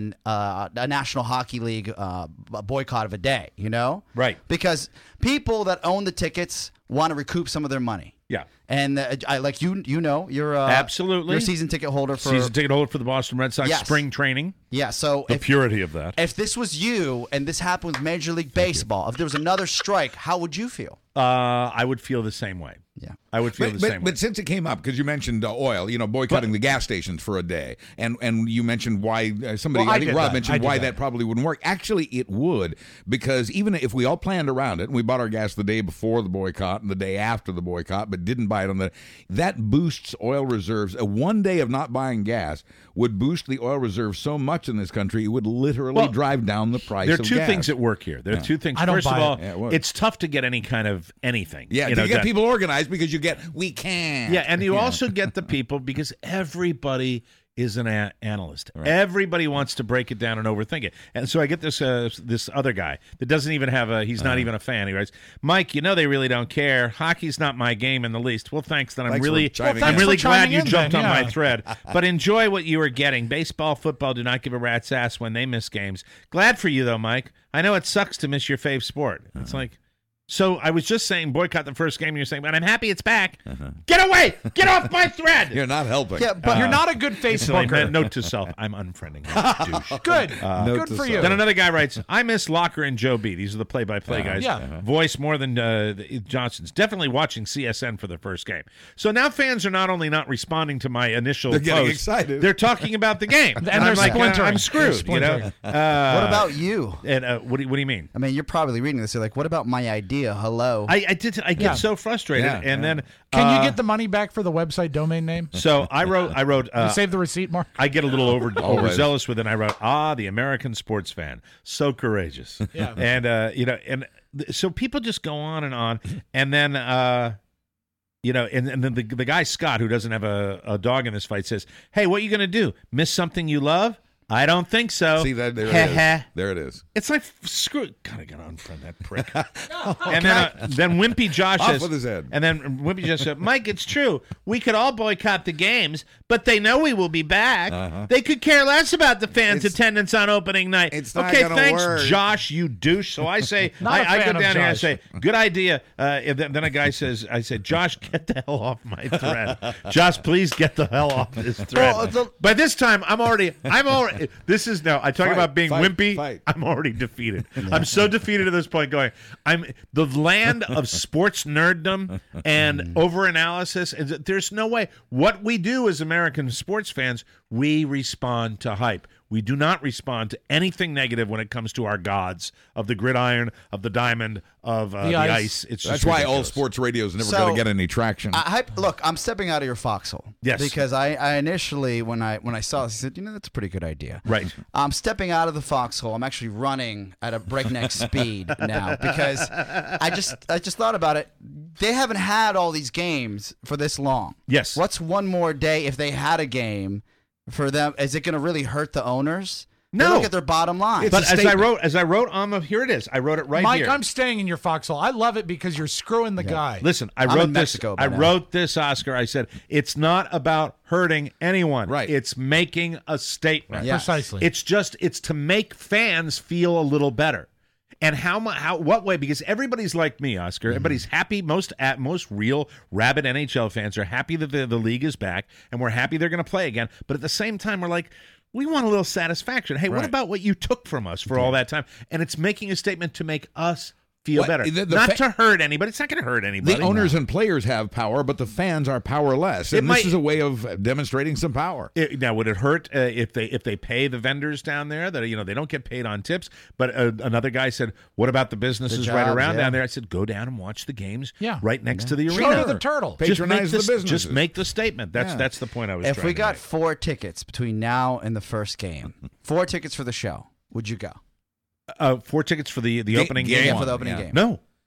S5: than uh, a National Hockey League uh, boycott of a day, you know?
S3: Right.
S5: Because people that own the tickets want to recoup some of their money.
S3: Yeah.
S5: And uh, I like you. You know, you're uh,
S3: absolutely
S5: you're a season ticket holder for
S3: season ticket holder for the Boston Red Sox
S5: Yes.
S3: spring training.
S5: Yeah. So
S3: the
S5: if,
S3: purity of that.
S5: if this was you and this happened with Major League Baseball, if there was another strike, how would you feel?
S3: Uh, I would feel the same way.
S5: Yeah.
S3: I would feel
S4: But,
S3: the
S4: but,
S3: same way.
S4: but since it came up, because you mentioned uh, oil, you know, boycotting the gas stations for a day, and and you mentioned why uh, somebody,
S2: Well, I
S4: I think
S2: did
S4: Rob
S2: that. I
S4: mentioned
S2: did
S4: why
S2: that.
S4: that. probably wouldn't work. Actually, it would, because even if we all planned around it and we bought our gas the day before the boycott and the day after the boycott, but didn't buy it on the, that boosts oil reserves. A one day of not buying gas would boost the oil reserves so much in this country, it would literally
S3: Well,
S4: drive down the price
S3: there are
S4: of
S3: two
S4: gas.
S3: things at work here. There are
S4: Yeah.
S3: two things.
S2: I don't
S3: First of
S2: buy
S3: all,
S2: it.
S4: Yeah, it would.
S3: it's tough to get any kind of anything.
S4: Yeah,
S3: you
S4: to
S3: know,
S4: get
S3: that-
S4: people organized, because you get, we can.
S3: Yeah, and you also get the people because everybody is an a- analyst. Everybody wants to break it down and overthink it. And so I get this uh, this other guy that doesn't even have a, he's not
S4: Uh-huh.
S3: even a fan. He writes, Mike, you know they really don't care. Hockey's not my game in the least. Well, thanks. Then I'm
S4: Thanks for
S3: really,
S4: chiming
S3: I'm
S4: in.
S3: really
S2: Thanks for
S3: glad
S2: chiming
S3: you
S2: in
S3: jumped
S2: then,
S3: on my
S2: yeah.
S3: thread. But enjoy what you are getting. Baseball, football do not give a rat's ass when they miss games. Glad for you though, Mike. I know it sucks to miss your fave sport. It's like. So I was just saying boycott the first game, and you're saying, but I'm happy it's back. Get away! Get off my thread!
S4: You're not helping.
S5: Yeah, but
S2: You're not a good
S3: So I meant
S2: Facebooker.
S3: note to self, I'm unfriending that douche.
S2: Good.
S4: Note
S2: Good
S4: to
S2: for
S4: self.
S2: you.
S3: Then another guy writes, I miss Locker and Joe B. These are the play-by-play guys.
S2: Yeah.
S3: Voice more than uh, the- Johnson's. Definitely watching C S N for the first game. So now fans are not only not responding to my initial
S4: They're getting
S3: post,
S4: excited.
S3: they're talking about the game. and
S2: they're
S3: I'm like, uh,
S2: splintering.
S3: I'm screwed.
S2: They're
S3: You know?
S2: splintering.
S3: Uh,
S5: what about you?
S3: And uh, what, do you, what do you mean?
S5: I mean, you're probably reading this. You're like, what about my idea? Hello.
S3: I, I did. I get
S2: Yeah.
S3: so frustrated,
S4: Yeah,
S3: and
S4: yeah.
S3: then
S2: Can
S3: uh,
S2: you get the money back for the website domain name?
S3: So I wrote. I wrote.
S2: you
S3: Uh,
S2: save the receipt, Mark?
S3: I get a little over
S4: Always.
S3: overzealous with it. And I wrote, "Ah, the American sports fan, so courageous."
S2: Yeah.
S3: And uh, you know, and th- so people just go on and on, and then uh, you know, and, and then the the guy Scott, who doesn't have a, a dog in this fight, says, "Hey, what are you going to do? Miss something you love?" I don't think so.
S4: See that? There
S3: Heh
S4: it
S3: heh.
S4: is. There it is.
S3: It's like screw it. God, I gotta unfriend that prick. and then, uh, then Wimpy Josh
S4: Off
S3: says,
S4: with his head.
S3: and then Wimpy Josh said, "Mike, it's true. We could all boycott the games, but they know we will be back.
S4: Uh-huh.
S3: They could care less about the fans'
S4: It's-
S3: attendance on opening night."
S4: it's not
S3: okay,
S4: gonna
S3: thanks,
S4: work.
S3: Josh, you douche. So I say,
S2: Not
S3: I,
S2: a
S3: I
S2: fan
S3: go
S2: of
S3: down here and I
S2: Josh.
S3: say, "Good idea." Uh, and then, then a guy says, "I said, Josh, get the hell off my thread. Josh, please get the hell off this thread."
S5: Well, the-
S3: By this time, I'm already, I'm already. This is now. I talk
S4: Fight,
S3: about being
S4: fight,
S3: wimpy.
S4: fight.
S3: I'm already defeated. I'm so defeated at this point. Going, I'm the land of sports nerddom and overanalysis. And there's no way. What we do as American sports fans, we respond to hype. We do not respond to anything negative when it comes to our gods of the gridiron, of the diamond, of uh, the,
S2: The
S3: ice.
S2: ice.
S3: It's
S4: That's
S3: just
S4: why all
S3: ridiculous.
S4: sports radio is never
S5: So-
S4: going to get any traction.
S5: I, I, look, I'm stepping out of your foxhole.
S3: Yes.
S5: Because I, I initially, when I when I saw this, I said, you know, that's a pretty good idea.
S3: Right.
S5: I'm stepping out of the foxhole. I'm actually running at a breakneck speed now because I just I just thought about it. They haven't had all these games for this long.
S3: Yes.
S5: What's one more day if they had a game for them? Is it going to really hurt the owners? They
S3: No.
S5: look at their bottom line.
S4: It's
S3: But
S4: a
S3: as I
S4: statement.
S3: wrote, as I wrote on the, here it is. I wrote it right
S2: Mike,
S3: here.
S2: I'm staying in your foxhole. I love it because you're screwing the guy.
S3: Listen, I
S5: I'm
S3: wrote
S5: in
S3: this.
S5: Mexico by
S3: I
S5: now.
S3: wrote this, Oscar. I said it's not about hurting anyone.
S4: Right.
S3: It's making a statement.
S5: Yes.
S2: Precisely.
S3: It's just it's to make fans feel a little better. And how mu- how what way? Because everybody's like me, Oscar. Everybody's happy. Most at most real rabid N H L fans are happy that the, the league is back, and we're happy they're going to play again. But at the same time, we're like, we want a little satisfaction. Hey, what
S4: Right.
S3: about what you took from us for all that time? And it's making a statement to make us feel
S4: What-
S3: better,
S4: the- the
S3: not
S4: fa-
S3: to hurt anybody. It's not going to hurt anybody.
S4: the owners and players have power, but the fans are powerless.
S3: It
S4: And
S3: might-
S4: this is a way of demonstrating some power.
S3: It, now, would it hurt uh, if they if they pay the vendors down there that you know they don't get paid on tips? But uh, another guy said, "What about the businesses
S5: The
S3: right
S5: jobs,
S3: around
S5: yeah.
S3: down there?" I said, "Go down and watch the games.
S2: Yeah.
S3: right next to the
S2: Show
S3: arena.
S2: to the turtle.
S3: Just make
S4: Patronize the
S3: this-
S4: businesses.
S3: Just make the statement. That's
S4: Yeah.
S3: that's the point I was.
S5: if
S3: trying
S5: we
S3: to
S5: got
S3: make.
S5: four tickets between now and the first game, four tickets for the show, would you go?
S3: uh, four tickets for the the
S4: Ga-
S3: opening
S4: game
S3: game,
S5: Yeah, for the opening
S4: yeah.
S5: game.
S3: no,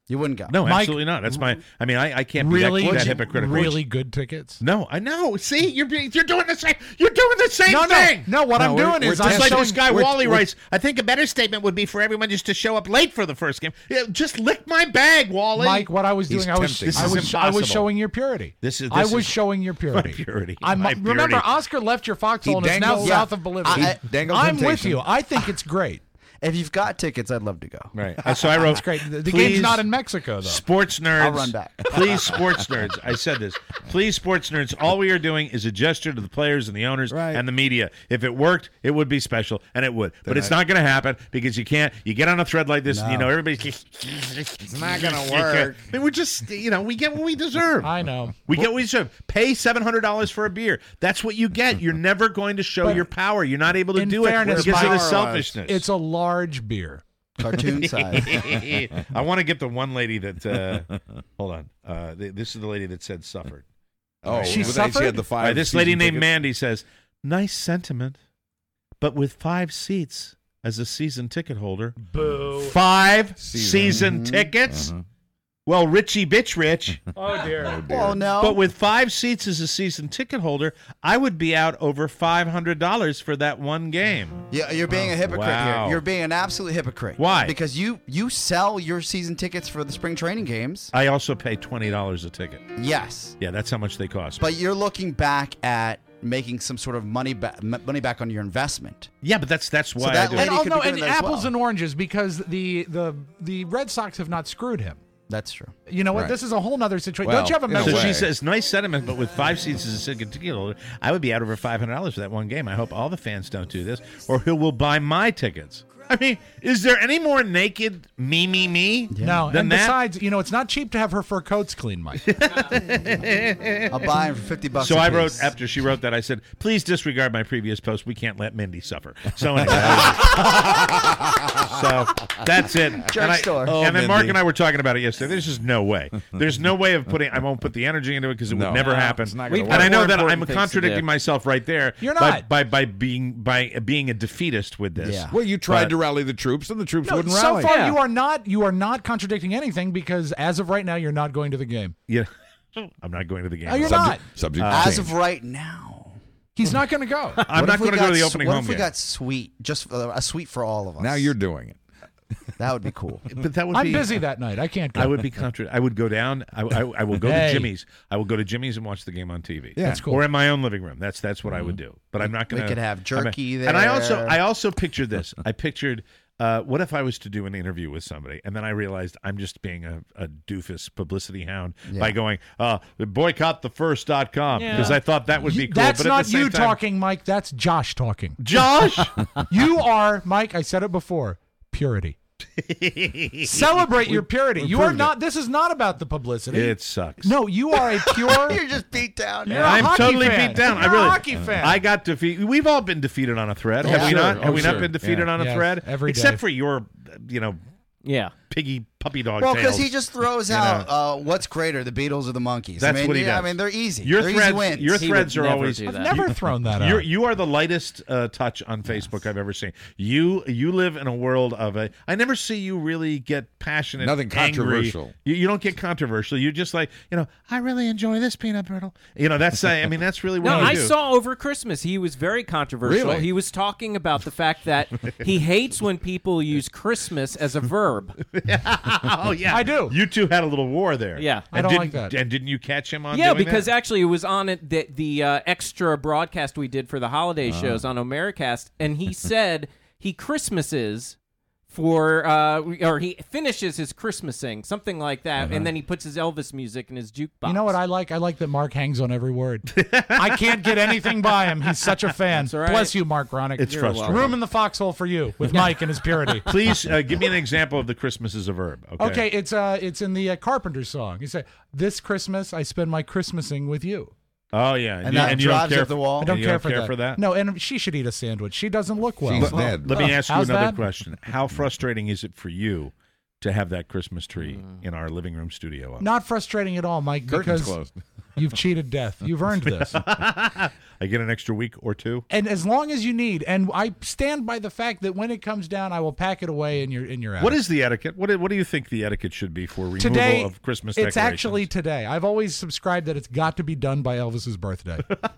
S5: You wouldn't go.
S3: No,
S2: Mike,
S3: absolutely not. That's my. I mean, I, I can't
S2: really,
S3: be that, that hypocritical.
S2: really good tickets.
S3: No, I know. See, you're being, you're doing the same. You're doing the same
S2: No, no,
S3: thing.
S2: no. What I'm
S4: we're-
S2: doing
S4: we're
S2: is
S3: Just
S2: I'm
S3: like
S2: showing.
S3: this guy
S4: we're-
S3: Wally
S4: we're-
S3: writes, I think a better statement would be for everyone just to show up late for the first game. Yeah, just lick my bag, Wally.
S2: Mike, what I was
S4: He's
S2: doing, I was,
S4: tempting.
S3: This
S2: I
S3: is
S2: was, I was
S3: impossible.
S2: showing your purity.
S3: This is-
S2: I
S3: this
S2: was
S3: is-
S2: showing your purity.
S3: My purity.
S2: I'm,
S3: My
S2: remember,
S3: purity.
S2: Oscar left your foxhole and
S4: He
S2: is now
S4: dangled-
S2: south
S5: Yeah.
S2: of Bolivia.
S5: I-
S4: He dangled
S2: I'm with
S4: temptation.
S2: you. I think it's great.
S5: If you've got tickets, I'd love to go.
S3: Right. Uh, So I wrote.
S2: It's great. The, the
S3: please,
S2: game's not in Mexico, though.
S3: Sports nerds.
S5: I'll run back.
S3: Please, sports nerds. I said this. Please, sports nerds. All we are doing is a gesture to the players and the owners
S4: Right.
S3: and the media. If it worked, it would be special, and it would. But it's
S4: I-
S3: not going to happen because you can't. You get on a thread like this, and you know everybody's.
S4: It's not gonna work.
S3: I mean, we're just, you know, we get what we deserve.
S2: I know.
S3: We get what we deserve. Pay seven hundred dollars for a beer. That's what you get. You're never going to show
S2: But
S3: your power. You're not able to
S2: in
S3: do
S2: fairness,
S3: it because of
S2: Mike-
S3: the selfishness.
S2: It's a large beer.
S5: Cartoon size.
S3: I want to get the one lady that. Uh, hold on. Uh, th- this is the lady that said suffered.
S4: Oh,
S2: She
S4: with that,
S2: suffered?
S4: She had the
S3: All
S4: five.
S3: right, this lady
S4: season
S3: named
S4: tickets.
S3: Mandy says, "Nice sentiment, but with five seats as a season ticket holder,
S2: Boo.
S3: five
S4: Season.
S3: season tickets.
S4: Uh-huh.
S3: Well, Richie bitch rich."
S2: Oh, dear.
S5: Oh, no.
S3: But with five seats as a season ticket holder, I would be out over five hundred dollars for that one game.
S5: Yeah, you're being a hypocrite
S3: Wow.
S5: here. You're being an absolute hypocrite.
S3: Why?
S5: Because you you sell your season tickets for the spring training games.
S3: I also pay twenty dollars a ticket.
S5: Yes,
S3: Yeah, that's how much they cost.
S5: but you're looking back at making some sort of money back money back on your investment.
S3: yeah, but that's that's why
S5: that
S3: I do
S5: lady
S3: it.
S2: And, oh,
S5: could
S2: no,
S5: be doing
S2: and
S5: that as
S2: apples
S5: well.
S2: and oranges because the, the, the Red Sox have not screwed him.
S5: That's true.
S2: You know what?
S4: Right.
S2: This is a whole nother situation.
S4: Well,
S2: Don't you have a
S4: in a
S2: message?
S3: So she
S4: way.
S3: says, nice sentiment, but with five seats as a season ticket holder, I would be out over five hundred dollars for that one game. I hope all the fans don't do this, or who will buy my tickets. I mean, is there any more naked me, me, me?
S2: No,
S3: than
S2: and
S3: that?
S2: besides, you know, it's not cheap to have her fur coats clean, Mike.
S5: I'll buy them for fifty bucks.
S3: So
S5: a
S3: I
S5: piece.
S3: wrote, after she wrote that, I said, please disregard my previous post. We can't let Mindy suffer. So anyway. So that's it.
S5: Jerk
S3: and I-
S5: store.
S4: Oh,
S3: and then Mark
S4: Mindy.
S3: and I were talking about it yesterday. There's just no way. There's no way of putting, I won't put the energy into it because it
S4: No.
S3: would never
S4: No,
S3: happen.
S4: it's not gonna
S9: We've
S3: And
S9: got
S3: I know
S9: more
S3: that I'm
S9: important things to
S3: contradicting
S9: do.
S3: myself right there.
S2: You're
S3: by-
S2: not.
S3: By, by, being by being a defeatist with this.
S5: Yeah.
S4: Well, you tried
S3: But-
S4: to rally the troops, and the troops
S2: No,
S4: wouldn't
S2: so
S4: rally.
S2: far
S9: Yeah.
S2: you are not you are not contradicting anything because as of right now you're not going to the game.
S3: Yeah. I'm not going to the game.
S2: Oh, you're
S3: Subject-
S2: not.
S4: Subject
S3: Uh,
S4: to
S5: As
S4: change.
S5: of right now.
S2: He's not going to go.
S3: I'm
S5: What
S3: not
S5: if we
S3: going to go to
S5: got
S3: the
S5: s-
S3: opening
S5: What
S3: home
S5: if we
S3: game.
S5: got sweet, just uh, a suite for all of us?
S4: Now you're doing it.
S5: That would be cool.
S3: But that would
S2: I'm
S3: be,
S2: busy that night. I can't go.
S3: I would be contra- I would go down. I, I, I will go
S2: Hey.
S3: to Jimmy's. I will go to Jimmy's and watch the game on T V.
S4: Yeah. That's
S2: cool.
S3: Or in my own living room. That's that's what I would do. But I'm not
S5: We
S3: going to.
S5: could have jerky
S3: And I also
S5: there.
S3: I also pictured this. I pictured. Uh, what if I was to do an interview with somebody and then I realized I'm just being a, a doofus publicity hound by going, uh, boycott the first dot com because I thought that would be cool.
S2: That's
S3: but at
S2: not
S3: the same
S2: you
S3: time,
S2: talking, Mike. That's Josh talking.
S3: Josh!
S2: You are, Mike, I said it before, purity. Celebrate your purity.
S4: we
S2: You are
S4: proved
S2: not, this is not about the publicity.
S3: It sucks.
S2: No, you are a pure.
S5: You're just beat down.
S2: You're a
S3: I'm
S2: hockey
S3: totally
S2: fan.
S3: beat down.
S2: You're
S3: I really,
S2: a hockey fan.
S3: I got defeated. We've all been defeated on a thread, have
S5: Yeah.
S3: we
S5: Sure.
S3: not? Have
S4: Oh,
S3: we not
S4: sure.
S3: been defeated
S4: Yeah.
S3: on a
S2: Yes,
S3: thread?
S2: every
S3: Except
S2: day.
S3: for your, you know,
S9: Yeah.
S3: piggy puppy dog
S5: Well,
S3: tails.
S5: because he just throws
S3: You
S5: out
S3: know.
S5: uh, what's greater, the Beatles or the Monkeys.
S3: That's
S5: I mean,
S3: what he
S5: yeah,
S3: does.
S5: I mean, they're easy.
S3: Your
S5: they're
S3: threads,
S5: easy wins.
S3: your
S9: He
S3: threads
S9: would
S3: are
S9: never
S3: always.
S9: do
S2: I've
S9: that.
S2: never thrown that
S3: You're,
S2: out.
S3: you are the lightest uh, touch on Facebook I've ever seen. You you live in a world of a. I never see you really get passionate.
S4: Nothing
S3: angry.
S4: controversial.
S3: You, you don't get controversial. You're just like, you know, I really enjoy this peanut brittle. You know, that's. Uh, I mean, that's really what
S9: No,
S3: you
S9: I
S3: do.
S9: saw over Christmas he was very controversial.
S4: Really?
S9: He was talking about the fact that he hates when people use Christmas as a verb.
S3: Oh yeah,
S2: I do.
S3: You two had a little war there.
S9: Yeah.
S2: I
S3: And
S2: don't
S3: didn't-
S2: like that.
S3: And didn't you catch him on?
S9: Yeah,
S3: doing
S9: because
S3: that?
S9: actually it was on it the, the uh, extra broadcast we did for the holiday shows on Omericast, and he said he Christmases for uh, or he finishes his Christmasing, something like that, and then he puts his Elvis music in his jukebox.
S2: You know what I like? I like that Mark hangs on every word. I can't get anything by him. He's such a fan.
S9: all right.
S2: Bless you, Mark Ronick.
S3: It's frustrating.
S2: Room in the foxhole for you with Mike and his purity.
S3: Please uh, give me an example of the Christmas is a verb. Okay.
S2: Okay, it's uh, it's in the uh, Carpenter song. You say, "This Christmas I spend my Christmasing with you."
S3: Oh yeah,
S5: And
S3: you,
S5: that
S3: you don't
S5: drives
S3: care
S5: up the
S3: for-
S5: wall.
S2: I
S3: and
S2: don't
S3: you
S2: care,
S3: don't
S2: for,
S3: care
S2: that.
S3: for that.
S2: No, and she should eat a sandwich. She doesn't look well.
S4: She's dead.
S3: Let me ask you
S2: How's
S3: another
S2: that?
S3: question. How frustrating is it for you to have that Christmas tree in our living room studio up?
S2: Not frustrating at all, Mike.
S4: Curtains
S2: because
S4: closed.
S2: You've cheated death. You've earned this.
S3: I get an extra week or two.
S2: And as long as you need, and I stand by the fact that when it comes down, I will pack it away in your in your attic.
S3: What is the etiquette? What do, what do you think the etiquette should be for removal
S2: today?
S3: of Christmas
S2: It's
S3: decorations?
S2: actually today. I've always subscribed that it's got to be done by Elvis's birthday.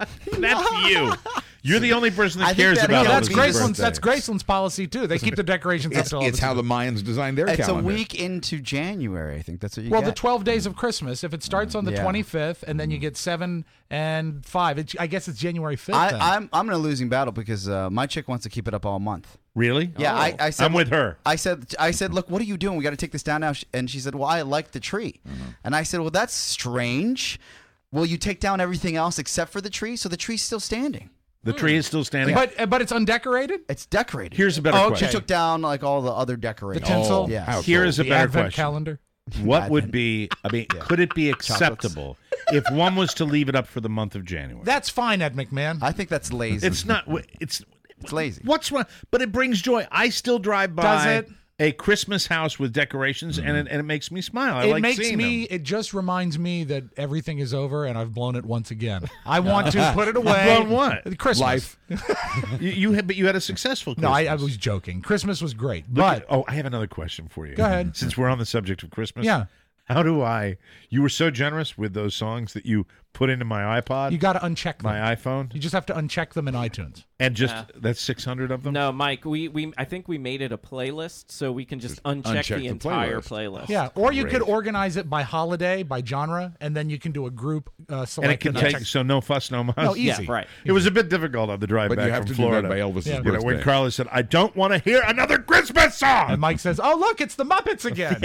S3: That's you. You're the only person that
S5: I think
S3: cares
S5: that-
S3: about
S5: yeah,
S2: that's
S3: Elvis's
S2: Graceland's.
S3: birthday.
S2: That's Graceland's policy too. They keep the decorations up
S4: It's,
S2: till
S4: it's
S2: Elvis's
S4: how the
S2: birthday.
S4: Mayans designed their
S5: It's
S4: calendar.
S5: a week into January. I think that's what you
S2: Well,
S5: get.
S2: the twelve days of Christmas. If it starts on the
S5: Yeah.
S2: twenty-fifth, and then you get seven and five, it's, I guess it's January fifth.
S5: I,
S2: then.
S5: I'm I'm in a losing battle because uh, my chick wants to keep it up all month.
S3: Really?
S5: Yeah, I, I said
S3: I'm with her.
S5: I said I said, look, what are you doing? We got to take this down now. Sh- And she said, well, I like the tree. And I said, well, that's strange. Will you take down everything else except for the tree? So the tree's still standing.
S3: The tree is still standing.
S2: but but it's undecorated.
S5: It's decorated.
S3: Here's a better
S2: Oh, okay.
S3: question.
S5: She took down like all the other decorations.
S2: The tinsel?
S4: Oh,
S5: Yeah.
S4: how
S3: Here
S4: cool.
S3: is a
S2: The
S3: better
S2: advent
S3: question.
S2: calendar.
S3: What would
S5: Advent.
S3: be, I mean, could it be acceptable if one was to leave it up for the month of January?
S2: That's fine, Ed McMahon.
S5: I think that's lazy.
S3: It's not, it's,
S5: It's lazy.
S3: what's wrong? But it brings joy. I still drive by
S2: Does it?
S3: a Christmas house with decorations, and, it, and it makes me smile. I
S2: it
S3: like
S2: makes
S3: seeing
S2: me.
S3: them.
S2: It just reminds me that everything is over and I've blown it once again. I want to put it away.
S3: Blown what?
S2: Christmas.
S4: Life.
S3: You, you had, but you had a successful
S2: No,
S3: Christmas.
S2: I, I was joking. Christmas was great,
S3: Look
S2: but
S3: at- oh, I have another question for you.
S2: Go ahead.
S3: Since we're on the subject of Christmas.
S2: Yeah.
S3: How do I? You were so generous with those songs that you put into my iPod,
S2: you got to uncheck them.
S3: my iPhone,
S2: You just have to uncheck them in iTunes.
S3: and just
S9: Yeah.
S3: that's six hundred of them.
S9: No, Mike, we, we I think we made it a playlist so we can just uncheck,
S4: uncheck
S9: the
S4: the
S9: entire
S4: playlist.
S9: playlist.
S2: Yeah, or you
S3: Great.
S2: could organize it by holiday, by genre, and then you can do a group uh, select.
S3: and it can take
S2: uncheck-
S3: so no fuss, no muss.
S2: No,
S9: Yeah,
S2: easy.
S9: right.
S3: It was a bit difficult on the drive
S4: But
S3: back
S4: you have
S3: from
S4: to
S3: Florida.
S4: do that by Elvis's
S2: Yeah.
S3: You know,
S4: birthday.
S3: when Carla said, "I don't want to hear another Christmas song,"
S2: And Mike says, "Oh, look, it's the Muppets again."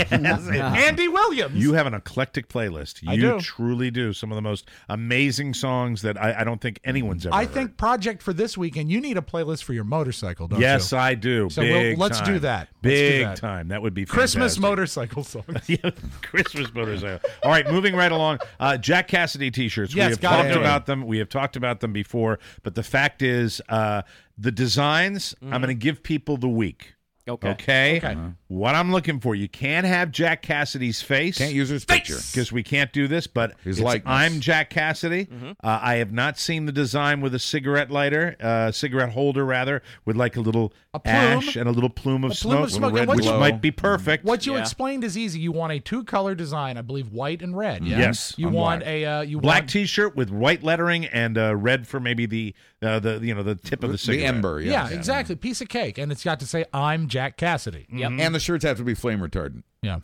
S2: Andy Williams.
S3: you have an eclectic playlist. You
S2: I do.
S3: truly do. Some of the most amazing songs that I, I don't think anyone's ever
S2: I
S3: heard.
S2: think project for this weekend. You need a playlist for your motorcycle, don't
S3: Yes,
S2: you?
S3: I do.
S2: So we'll-
S3: Big
S2: let's do
S3: time.
S2: that. Let's do
S3: Big
S2: that.
S3: time. That would be
S2: Christmas
S3: fantastic.
S2: motorcycle songs.
S3: Yeah, Christmas motorcycle. All right, moving right along. Uh, Jack Cassidy T-shirts.
S2: Yes,
S3: we have
S2: gotta
S3: talked
S2: do it.
S3: about them. We have talked about them before. But the fact is, uh, the designs. I'm going to give people the week.
S9: Okay.
S3: Okay.
S2: Okay.
S3: What I'm looking for. You can't have Jack Cassidy's face.
S4: Can't use his picture.
S3: Because we can't do this, but
S4: His
S3: it's,
S4: likeness.
S3: I'm Jack Cassidy. Uh, I have not seen the design with a cigarette lighter, uh, cigarette holder rather, with like a little
S2: A plume.
S3: ash and a little plume of
S2: A plume
S3: smoke,
S2: of smoke.
S3: which
S2: And what
S4: you-
S3: might be perfect.
S2: What you
S9: Yeah.
S2: explained is easy. You want a two-color design, I believe, white and red. Yeah?
S3: Yes,
S2: You
S4: I'm
S2: want
S4: black.
S2: a uh, you
S3: Black
S2: want,
S3: T-shirt with white lettering and uh, red for maybe the uh, the you know the tip of the
S4: The
S3: cigarette.
S4: ember,
S2: yeah,
S4: yeah.
S2: exactly. Piece of cake, and it's got to say "I'm Jack Cassidy."
S9: Yep.
S4: And the shirts have to be flame retardant.
S2: Yeah.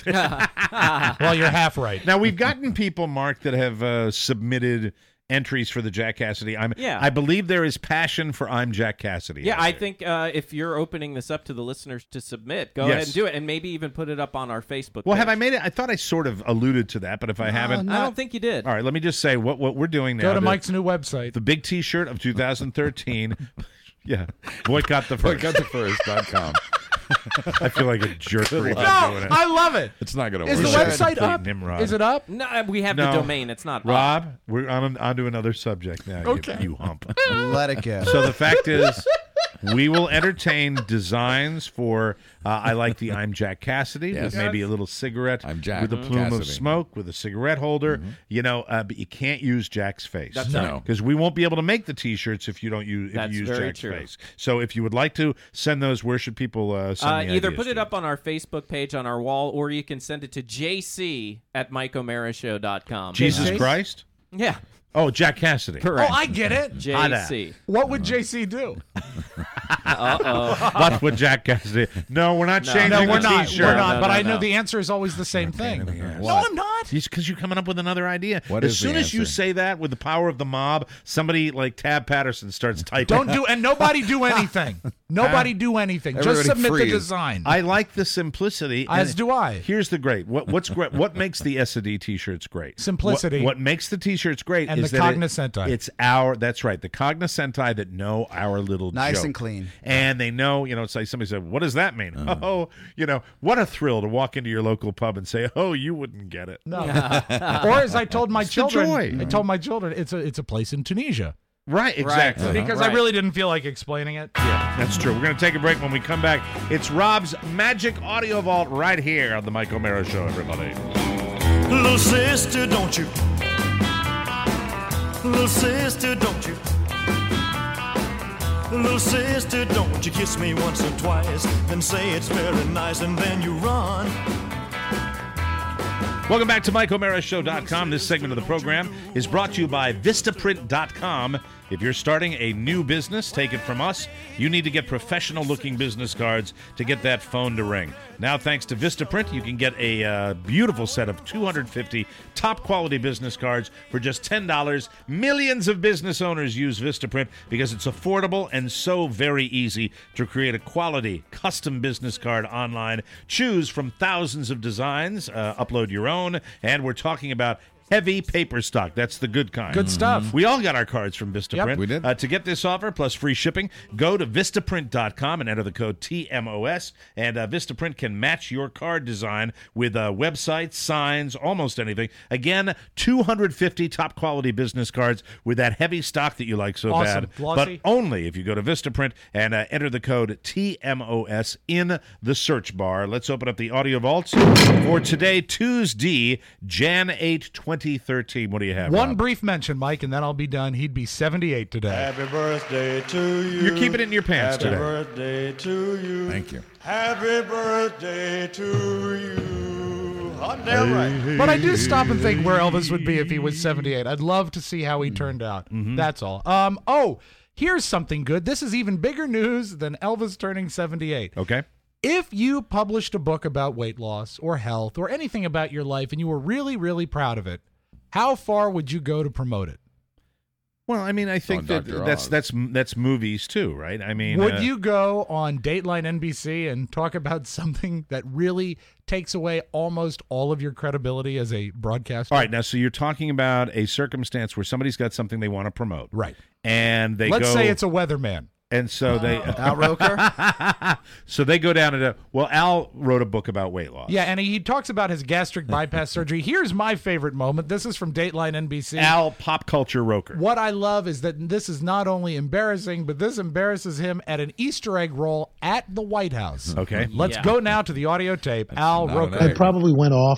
S2: Well, you're half right.
S3: Now we've gotten people, Mark, that have uh, submitted entries for the Jack Cassidy. I'm,
S9: Yeah.
S3: I believe there is passion for I'm Jack Cassidy.
S9: Yeah,
S3: out
S9: I
S3: there.
S9: think uh, if you're opening this up to the listeners to submit, go
S3: Yes.
S9: ahead and do it, and maybe even put it up on our Facebook.
S3: Well, have
S9: page.
S3: I made it? I thought I sort of alluded to that, but if I haven't,
S9: I don't think you did.
S3: all right. Let me just say what what we're doing now.
S2: Go to
S3: the,
S2: Mike's new website.
S3: the big T-shirt of two thousand thirteen. Yeah, boycott the first.
S4: Boycott the first dot com.
S3: I feel like a jerk for even
S2: No,
S3: doing it.
S2: I love it.
S4: It's not going to
S2: Is
S4: work.
S2: the
S3: We're
S2: website
S3: complete
S2: up?
S3: Nimrod.
S2: Is it up?
S9: No, uh, we have
S3: No.
S9: the domain. It's not up.
S3: Rob, we're on on to another subject now. you-
S2: Okay.
S3: you hump.
S5: Let it go.
S3: So the fact is, we will entertain designs for. Uh, I like the I'm Jack Cassidy
S4: Yes.
S3: with maybe a little cigarette
S4: I'm Jack
S3: with a plume of
S4: Cassidy.
S3: smoke with a cigarette holder. You know, uh, but you can't use Jack's face.
S9: That's
S4: right.
S3: because we won't be able to make the T-shirts if you don't use if
S9: That's
S3: you use
S9: very
S3: Jack's
S9: true.
S3: face. So if you would like to send those, where should people uh, send
S9: Uh,
S3: the
S9: either
S3: ideas
S9: put it
S3: to?
S9: up on our Facebook page on our wall, or you can send it to J C at Mike O'Mara Show dot com.
S3: Jesus
S2: Jace?
S3: Christ.
S9: Yeah,
S3: Oh, Jack Cassidy.
S9: correct.
S2: Oh, I get it.
S9: J C.
S2: What would J C do?
S9: Uh oh.
S3: That's what Jack Cassidy. No, we're not
S9: No.
S3: changing
S2: No,
S3: the
S2: we're not.
S3: T-shirt.
S2: We're not.
S9: No,
S2: but
S9: no,
S2: I know
S9: no.
S2: the answer is always the same thing.
S3: in the ass.
S2: No, I'm not.
S3: Because you're coming up with another idea.
S4: What
S3: as
S4: is the
S3: soon as you
S4: answer?
S3: say that with the power of the mob, somebody like Tab Patterson starts typing.
S2: Don't do and nobody do anything. Nobody do anything. Just
S4: Everybody
S2: submit
S4: freeze.
S2: the design.
S3: I like the simplicity.
S2: As
S3: and
S2: do I.
S3: Here's the great. What what's great? What makes the S A D T-shirts great?
S2: Simplicity.
S3: What, what makes the T-shirts great
S2: And
S3: is
S2: the
S3: that it-
S2: cognoscenti.
S3: it's our. That's right. The cognoscenti that know our little
S5: Nice
S3: joke.
S5: and clean.
S3: And they know. You know, it's like somebody said, "What does that mean?" Oh, you know, what a thrill to walk into your local pub and say, "Oh, you wouldn't get it."
S2: No. Or as I told my
S3: It's the
S2: children,
S3: joy.
S2: I told my children it's a it's a place in Tunisia.
S3: Right. Exactly.
S2: Because I really didn't feel like explaining it.
S3: Yeah, that's true. We're going to take a break. When we come back, it's Rob's Magic Audio Vault right here on the Mike O'Mara Show, everybody.
S11: Little sister, don't you Little sister, don't you? Little sister, don't you kiss me once or twice, then say it's very nice, and then you run.
S3: Welcome back to Mike O'Mara Show dot com. This segment of the program is brought to you by Vistaprint dot com. If you're starting a new business, take it from us. You need to get professional-looking business cards to get that phone to ring. Now, thanks to Vistaprint, you can get a uh, beautiful set of two hundred fifty top-quality business cards for just ten dollars. Millions of business owners use Vistaprint because it's affordable and so very easy to create a quality custom business card online. Choose from thousands of designs, uh, upload your own, and we're talking about heavy paper stock. That's the good kind.
S2: Good stuff.
S3: We all got our cards from Vistaprint.
S2: Yep,
S4: we did.
S3: Uh, to get this offer plus free shipping, go to Vistaprint dot com and enter the code T M O S. And uh, Vistaprint can match your card design with uh, websites, signs, almost anything. Again, two hundred fifty top quality business cards with that heavy stock that you like so
S2: Awesome.
S3: bad.
S2: Glossy.
S3: But only if you go to Vistaprint and uh, enter the code T M O S in the search bar. Let's open up the audio vaults for today, Tuesday, January eighth, twenty thirteen. What do you have,
S2: One
S3: Rob?
S2: brief mention, Mike, and then I'll be done. He'd be seventy-eight today.
S11: Happy birthday to you.
S3: You're keeping it in your pants
S11: Happy
S3: today.
S11: birthday to you.
S4: Thank you.
S11: Happy birthday to you. Hot damn right.
S2: But I do stop and think where Elvis would be if he was seventy-eight. I'd love to see how he turned out. That's all. Um. Oh, here's something good. This is even bigger news than Elvis turning seventy-eight.
S3: Okay.
S2: If you published a book about weight loss or health or anything about your life and you were really, really proud of it, how far would you go to promote it?
S3: Well, I mean, I think
S4: On
S3: that
S4: Doctor
S3: that's
S4: Oz.
S3: that's that's movies too, right? I mean,
S2: Would
S3: uh,
S2: you go on Dateline N B C and talk about something that really takes away almost all of your credibility as a broadcaster?
S3: All right, now, so you're talking about a circumstance where somebody's got something they want to promote,
S2: Right.
S3: and they
S2: Let's
S3: go,
S2: say it's a weatherman.
S3: and so they
S5: Al Roker?
S3: so they go down and well, Al wrote a book about weight loss.
S2: Yeah, and he talks about his gastric bypass surgery. Here's my favorite moment. This is from Dateline N B C.
S3: Al Pop Culture Roker.
S2: What I love is that this is not only embarrassing, but this embarrasses him at an Easter egg roll at the White House.
S3: Okay,
S2: Let's
S9: Yeah.
S2: go now to the audio tape. Al
S4: not
S2: Roker.
S4: an
S12: I probably went off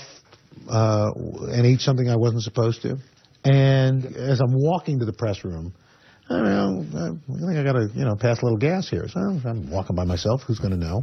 S12: uh, and ate something I wasn't supposed to. And as I'm walking to the press room, I don't know, I think I got to, you know, pass a little gas here. So I'm walking by myself. Who's going to know?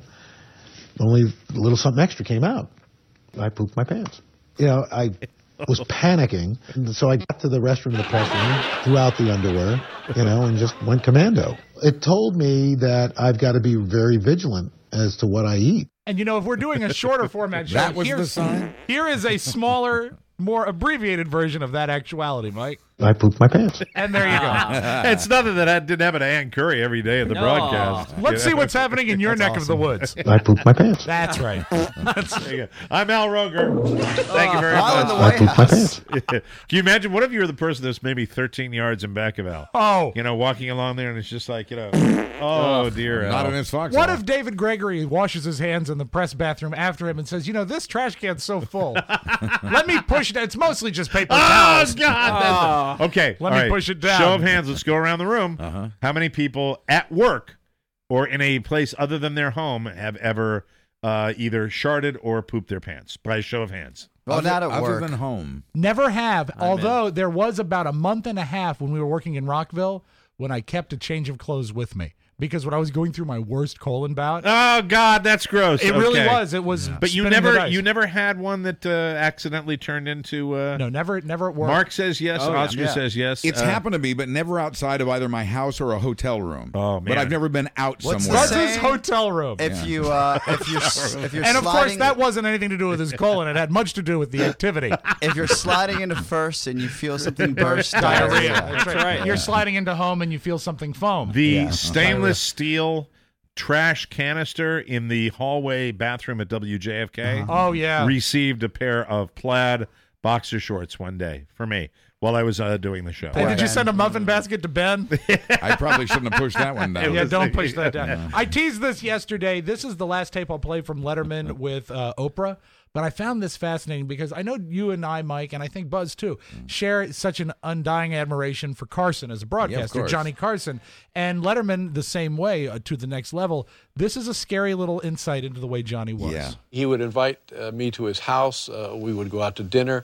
S12: Only a little something extra came out. I pooped my pants. You know, I was panicking. And so I got to the restroom of the press room, threw out the underwear, you know, and just went commando. It told me that I've got to be very vigilant as to what I eat.
S2: And you know, if we're doing a shorter format show,
S4: That was the
S2: here's-
S4: sign?
S2: here is a smaller, more abbreviated version of that actuality, Mike.
S12: I pooped my pants.
S2: And there you go.
S3: it's nothing that I didn't happen to Ann Curry every day at the
S9: No.
S3: broadcast.
S2: Let's
S3: You
S2: see
S3: know?
S2: what's happening in your neck of the woods.
S12: I pooped my pants.
S2: That's right.
S3: There you go. I'm Al Roker. Thank you very
S5: Al in
S3: much.
S5: the
S12: I
S5: White
S12: pooped my
S5: House.
S12: pants.
S3: Can you imagine? What if you were the person that's maybe thirteen yards in back of Al?
S2: Oh.
S3: You know, walking along there, and it's just like, you know, oh dear,
S4: Not
S3: Al.
S4: in his fox.
S2: What if David Gregory washes his hands in the press bathroom after him and says, you know, this trash can's so full. Let me push it. It's mostly just paper
S3: Oh
S2: towels.
S3: God! that's- okay,
S2: Let
S3: all
S2: me
S3: right.
S2: push it down.
S3: Show of hands. Let's go around the room.
S4: Uh-huh.
S3: How many people at work or in a place other than their home have ever uh, either sharded or pooped their pants? By a show of hands.
S5: Well,
S4: other,
S5: not at
S4: other
S5: work.
S4: than home.
S2: Never have. Although there was about a month and a half when we were working in Rockville when I kept a change of clothes with me. Because when I was going through my worst colon bout,
S3: Oh God, that's gross.
S2: it really
S3: Okay.
S2: was. It was.
S3: But you
S2: spinning the
S3: never,
S2: dice.
S3: you never had one that uh, accidentally turned into. Uh,
S2: No, never, never at work.
S3: Mark says yes.
S4: Oh, yeah.
S3: Oscar
S5: Yeah.
S3: says yes.
S4: It's
S3: Uh,
S4: happened to me, but never outside of either my house or a hotel room.
S3: Oh,
S4: But
S3: man.
S4: I've never been out
S5: What's
S4: somewhere.
S2: What's
S5: the
S2: his
S5: Same.
S2: hotel room?
S5: If you uh, if you're s- if you're
S2: and of course,
S5: sliding,
S2: that wasn't anything to do with his colon. It had much to do with the activity.
S5: if you're sliding into first and you feel something burst,
S2: Diarrhea.
S5: diarrhea.
S2: That's right. You're sliding into home and you feel something foam.
S3: The stainless steel trash canister in the hallway bathroom at W J F K
S2: Oh yeah.
S3: received a pair of plaid boxer shorts one day for me while I was uh, doing the show.
S2: Hey, did you send a muffin basket to Ben?
S4: I probably shouldn't have pushed that one down.
S2: Yeah, don't push that down. I teased this yesterday. This is the last tape I'll play from Letterman with uh, Oprah. But I found this fascinating because I know you and I, Mike, and I think Buzz too, share such an undying admiration for Carson as a broadcaster,
S4: course.
S2: Johnny Carson. And Letterman the same way uh, to the next level. This is a scary little insight into the way Johnny was.
S4: Yeah.
S13: He would invite uh, me to his house. Uh, we would go out to dinner.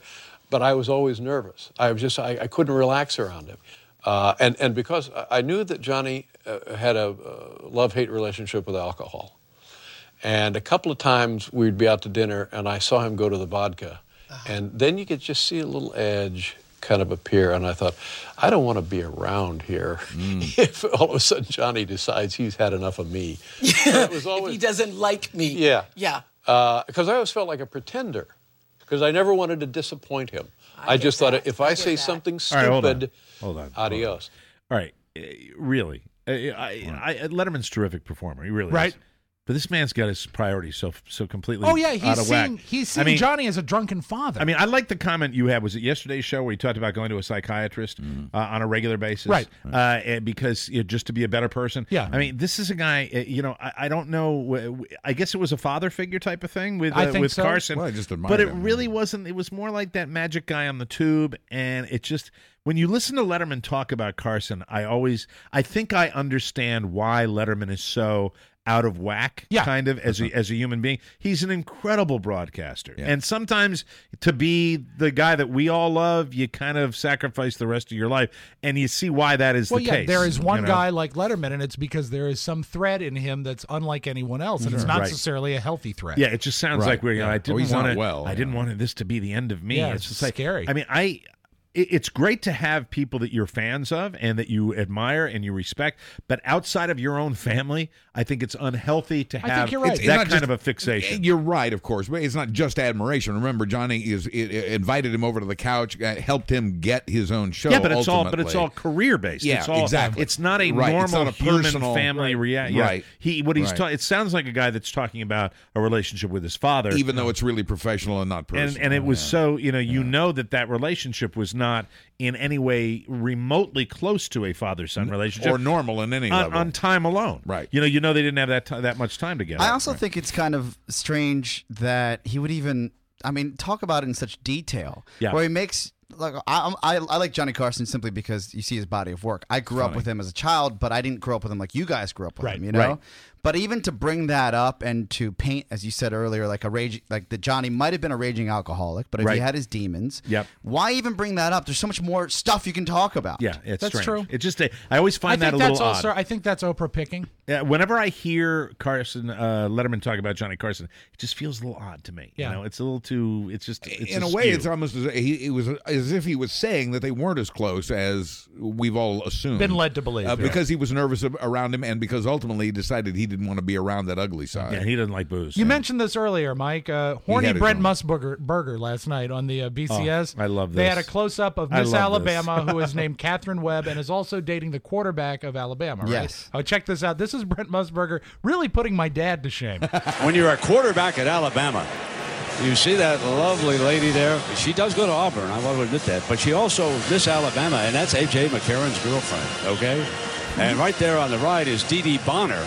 S13: but I was always nervous. I was just, I, I couldn't relax around him. Uh, and, and because I knew that Johnny uh, had a uh, love-hate relationship with alcohol. And a couple of times we'd be out to dinner and I saw him go to the vodka. Uh-huh. And then you could just see a little edge kind of appear. And I thought, I don't want to be around here mm. if all of a sudden Johnny decides he's had enough of me.
S14: Yeah,
S13: it was always,
S14: if he doesn't like me.
S13: Yeah.
S14: Yeah.
S13: Because uh, I always felt like a pretender. Because I never wanted to disappoint him. I, I just
S14: that.
S13: thought if I, I say that. something stupid,
S3: All right, hold on. Hold on.
S13: adios.
S3: All right. Uh, really. Uh, I, I, Letterman's a terrific performer. He really
S2: right.
S3: is. But this man's got his priorities so so completely
S2: oh, yeah,
S3: out
S2: he's
S3: of
S2: seeing,
S3: whack.
S2: he's seeing
S3: I mean,
S2: Johnny as a drunken father.
S3: I mean, I like the comment you had. Was it yesterday's show where you talked about going to a psychiatrist
S2: mm.
S3: uh, on a regular basis?
S2: Right.
S3: Uh, and because you know, just to be a better person.
S2: Yeah.
S3: I mean, this is a guy, uh, you know, I, I don't know. I guess it was a father figure type of thing with, uh,
S2: I think
S3: with
S2: so.
S3: Carson.
S4: Well, I just admired
S3: but it
S4: him.
S3: really wasn't. It was more like that magic guy on the tube. And it just, when you listen to Letterman talk about Carson, I always, I think I understand why Letterman is so out of whack,
S2: yeah.
S3: kind of, as a, as a human being. He's an incredible broadcaster.
S4: Yeah.
S3: And sometimes to be the guy that we all love, you kind of sacrifice the rest of your life. And you see why that is
S2: well,
S3: the
S2: yeah,
S3: case.
S2: there is one
S3: you know?
S2: guy like Letterman, and it's because there is some thread in him that's unlike anyone else, and
S3: Sure.
S2: it's not
S3: Right.
S2: necessarily a healthy thread.
S3: Yeah, it just sounds
S4: Right.
S3: like we're, you know,
S4: Yeah.
S3: I
S4: Oh,
S3: didn't
S4: he's
S3: want
S4: not
S3: it,
S4: well,
S3: I
S4: yeah.
S3: didn't want this to be the end of me.
S2: Yeah,
S3: it's
S2: it's
S3: just like,
S2: scary.
S3: I mean, I... It's great to have people that you're fans of and that you admire and you respect, but outside of your own family, I think it's unhealthy to
S2: I think
S3: have
S2: you're right.
S3: that
S2: It's
S4: not
S3: kind
S4: just-
S3: of a fixation.
S4: You're right, of course, but it's not just admiration. Remember, Johnny is it, it invited him over to the couch, uh, helped him get his own show.
S3: Yeah, but it's all but it's
S4: ultimately.
S3: all career based.
S4: Yeah,
S3: it's all,
S4: exactly.
S3: It's not a
S4: Right. It's
S3: normal
S4: not a
S3: human
S4: personal-
S3: family
S4: Right.
S3: reaction. Yeah.
S4: Right.
S3: He what he's
S4: Right.
S3: ta- it sounds like a guy that's talking about a relationship with his father,
S4: even though it's really professional and not personal.
S3: and and it was
S4: Yeah.
S3: so you know you know that that relationship was not in any way remotely close to a father-son relationship
S4: or normal in any
S3: on,
S4: level.
S3: on time alone.
S4: Right.
S3: You know, you know they didn't have that ti that much time together.
S5: I also
S3: Right.
S5: think it's kind of strange that he would even, I mean, talk about it in such detail.
S3: Yeah.
S5: Where he makes, like, I, I, I like Johnny Carson simply because you see his body of work. I grew up
S4: Funny.
S5: with him as a child, but I didn't grow up with him like you guys grew up with
S2: Right.
S5: him, you know?
S3: Right.
S5: But even to bring that up and to paint, as you said earlier, like a rage, like that Johnny might have been a raging alcoholic, but if
S3: Right.
S5: he had his demons,
S3: Yep.
S5: why even bring that up? There's so much more stuff you can talk about.
S3: Yeah, it's
S2: That's
S3: strange.
S2: true.
S3: It just I always
S2: I
S3: find
S2: think
S3: that a
S2: that's
S3: little
S2: also.
S3: odd.
S2: I think that's Oprah picking.
S3: Yeah, whenever I hear Carson uh, Letterman talk about Johnny Carson, it just feels a little odd to me.
S2: Yeah.
S3: You know, it's a little too. It's just it's
S4: in a
S3: askew.
S4: way, it's almost as he, it was as if he was saying that they weren't as close as we've all assumed.
S2: Been led to believe,
S4: uh,
S2: yeah.
S4: because he was nervous ab- around him, and because ultimately he decided he didn't want to be around that ugly side.
S3: Yeah, he doesn't like booze.
S2: You mentioned this earlier, Mike. Uh, horny
S4: had his
S2: Brent
S4: own.
S2: Musburger burger last night on the uh, B C S.
S3: Oh, I love
S2: They
S3: this.
S2: had a close up of
S3: I
S2: Miss
S3: love this.
S2: Alabama, who is named Catherine Webb and is also dating the quarterback of Alabama. Right?
S5: Yes.
S2: Oh, check this out. This is Brent Musburger really putting my dad to shame.
S15: When you're a quarterback at Alabama, you see that lovely lady there. She does go to Auburn, I want to admit that. But she also Miss Alabama, and that's A J McCarron's girlfriend, okay? And right there on the right is Dee Dee Bonner.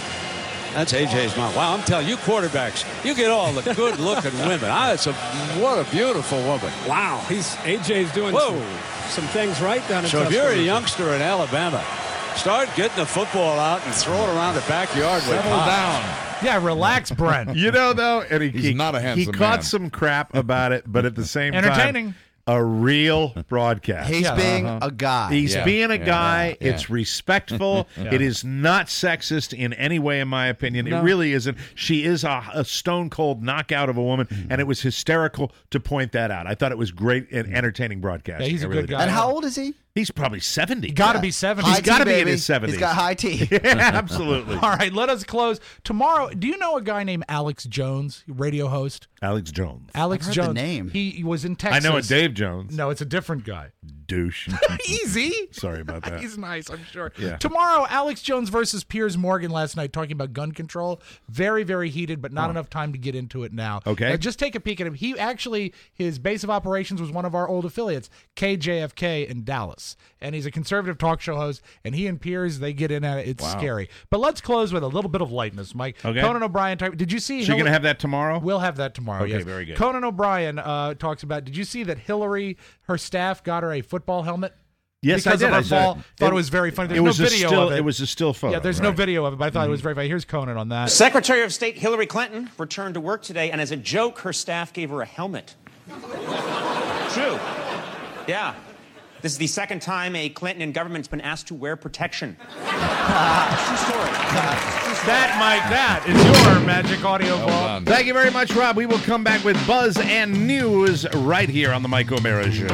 S15: That's A J's mom. Wow, I'm telling you, quarterbacks, you get all the good-looking women. Ah, it's a, what a beautiful woman.
S16: Wow, he's A J's doing
S15: Whoa.
S16: some, some things right down in
S15: So if you're a
S16: Tuscaloosa.
S15: youngster in Alabama, start getting the football out and throw it around the backyard with
S4: Settle
S15: Pop.
S4: down.
S2: Yeah, relax, Brent.
S3: You know, though, and he,
S4: He's
S3: he-
S4: not a
S3: he
S4: handsome
S3: caught
S4: man.
S3: some crap about it, but at the same
S2: Entertaining.
S3: time, a real broadcast.
S5: He's
S2: Yeah.
S5: being
S4: Uh-huh.
S5: a guy.
S3: He's
S4: Yeah.
S3: being a
S4: Yeah.
S3: guy.
S4: Yeah.
S3: It's respectful. It is not sexist in any way, in my opinion. It really isn't. She is a, a stone cold knockout of a woman, and it was hysterical to point that out. I thought it was great and entertaining broadcasting.
S2: Yeah, he's a
S3: I really
S2: good
S3: did.
S2: guy.
S5: and how old is he?
S3: He's probably seventy.
S2: Got to be seventy.
S5: High
S3: He's got to
S5: tea,
S3: be in
S5: baby.
S3: his seventies.
S5: He's got high tea.
S3: Yeah, absolutely.
S2: All right, let us close. Tomorrow, do you know a guy named Alex Jones, radio host?
S3: Alex Jones.
S2: Alex
S5: I've heard the
S2: Jones.
S5: name.
S2: He, he was in
S3: I
S2: Texas.
S3: know a Dave Jones.
S2: No, it's a different guy.
S3: Douche.
S2: Easy.
S3: Sorry about that.
S2: He's nice, I'm sure.
S3: Yeah.
S2: Tomorrow, Alex Jones versus Piers Morgan last night talking about gun control. Very, very heated, but not enough time to get into it now.
S3: Okay.
S2: Uh, just take a peek at him. He actually, his base of operations was one of our old affiliates, K J F K in Dallas. And he's a conservative talk show host, and he and Piers, they get in at it. It's
S4: Wow.
S2: scary. But let's close with a little bit of lightness, Mike.
S3: Okay.
S2: Conan O'Brien, type, did you see?
S3: So you're
S2: Hillary-
S3: going to have that tomorrow?
S2: We'll have that tomorrow.
S3: Okay,
S2: yes.
S3: very good.
S2: Conan O'Brien uh, talks about. Did you see that Hillary, her staff, got her a football helmet?
S3: Yes,
S2: because
S3: I did.
S2: of her
S3: I saw
S2: fall.
S3: it.
S2: Thought it,
S3: It-
S2: was very funny. There's
S3: it was
S2: no
S3: a
S2: video
S3: still-
S2: of it.
S3: it was a still photo,
S2: Yeah, there's no
S3: right.
S2: video of it, but I thought
S3: Mm-hmm.
S2: it was very funny. Here's Conan on that.
S17: Secretary of State Hillary Clinton returned to work today, and as a joke, her staff gave her a helmet.
S14: true. Yeah. This is the second time a Clinton government's been asked to wear protection. True story.
S2: That, Mike, that is your magic audio ball.
S3: Thank you very much, Rob. We will come back with buzz and news right here on the Mike O'Mara Show.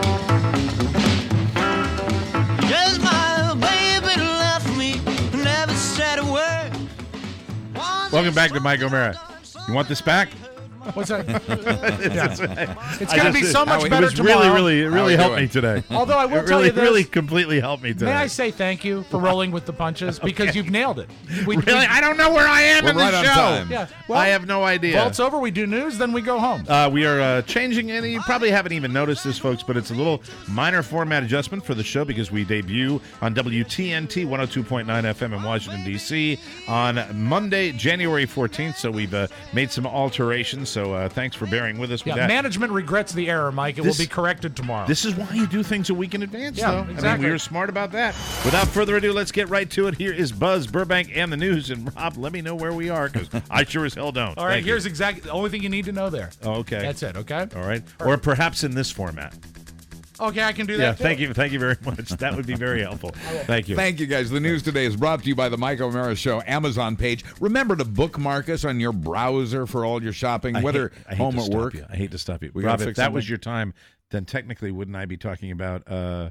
S11: Just my baby left me, never said a word.
S3: Welcome back to Mike O'Mara. You want this back?
S2: What's that?
S3: Yeah.
S2: It's going to be so much
S3: it
S2: better
S3: was
S2: tomorrow.
S3: really, really, it really helped me today.
S2: Although I will
S3: it
S2: tell
S3: really,
S2: you this.
S3: really completely helped me today.
S2: May I say thank you for rolling with the punches because you've nailed it. We,
S3: Really? I don't know where I am
S2: We're
S3: in the
S2: right on
S3: show.
S2: time. Yeah. Well,
S3: I have no idea.
S2: Vault's over. We do news, then we go home.
S3: Uh, we are uh, changing, and you probably haven't even noticed this, folks, but it's a little minor format adjustment for the show because we debut on W T N T one oh two point nine F M in Washington, D C on Monday, January fourteenth. So we've uh, made some alterations. So uh, thanks for bearing with us with
S2: Yeah,
S3: that.
S2: management regrets the error, Mike. It
S3: This-
S2: will be corrected tomorrow.
S3: This is why you do things a week in advance,
S2: Yeah,
S3: though. I mean,
S2: exactly.
S3: we were smart about that. Without further ado, let's get right to it. Here is Buzz Burbank and the news. And Rob, let me know where we are because I sure as hell don't.
S2: All right,
S3: Thank you.
S2: here's exactly the only thing you need to know there.
S3: Oh, okay.
S2: That's it, okay?
S3: All right. Or perhaps in this format.
S2: Okay, I can do that.
S3: Yeah,
S2: too.
S3: thank you. Thank you very much. That would be very helpful. Thank you.
S4: Thank you, guys. The news today is brought to you by the Mike O'Mara Show Amazon page. Remember to bookmark us on your browser for all your shopping,
S3: I
S4: whether
S3: hate, I hate
S4: home
S3: to
S4: or
S3: stop
S4: work.
S3: You. I hate to stop you.
S4: We
S3: Rob,
S4: gotta
S3: if
S4: fix
S3: that was
S4: something?
S3: your time, then technically wouldn't I be talking about... Uh,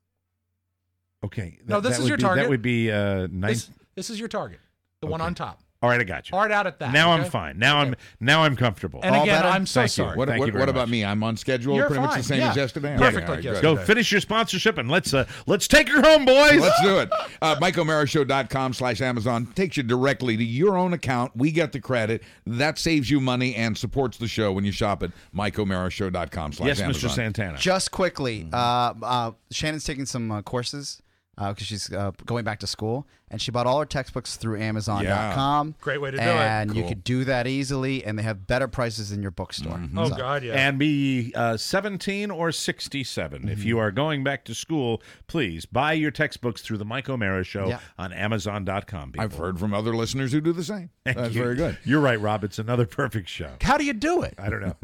S3: okay.
S2: No,
S3: that-
S2: this
S3: that
S2: is
S3: would
S2: your
S3: be-
S2: target.
S3: That would be uh, nine...
S2: This, this is your target, the one on top.
S3: All right, I got you.
S2: Hard out at that.
S3: Now
S2: okay?
S3: I'm fine. Now I'm now I'm comfortable.
S2: And
S4: All
S2: again,
S4: better?
S2: I'm so
S3: Thank you.
S2: sorry.
S4: What,
S3: Thank
S4: what,
S3: you very
S4: what about
S3: much.
S4: me? I'm on schedule,
S2: You're
S4: pretty much
S2: fine.
S4: the same
S2: Yeah.
S4: as yesterday.
S2: Perfect
S4: Okay, all
S2: like
S4: right,
S2: yesterday.
S3: Go
S4: good.
S3: finish your sponsorship and let's uh, let's take her home, boys.
S4: Let's do it. Uh, Mike O'Mara Show dot com slash Amazon takes you directly to your own account. We get the credit. That saves you money and supports the show when you shop at Mike O'Mara Show dot com slash
S3: Yes,
S4: Amazon.
S3: Mister Santana.
S5: Just quickly, uh, uh, Shannon's taking some uh, courses because she's uh, going back to school, and she bought all her textbooks through Amazon dot com.
S2: Great way to do it.
S5: And you
S4: Cool.
S5: could do that easily, and they have better prices in your bookstore.
S2: Oh,
S5: So-
S2: God, yeah.
S3: And be uh, seventeen or sixty-seven. If you are going back to school, please buy your textbooks through the Mike O'Mara Show
S5: Yeah.
S3: on Amazon dot com.
S4: I've heard from other listeners who do the same.
S3: Thank
S4: That's
S3: you.
S4: very good.
S3: You're right, Rob. It's another perfect show.
S2: How do you do it?
S3: I don't know.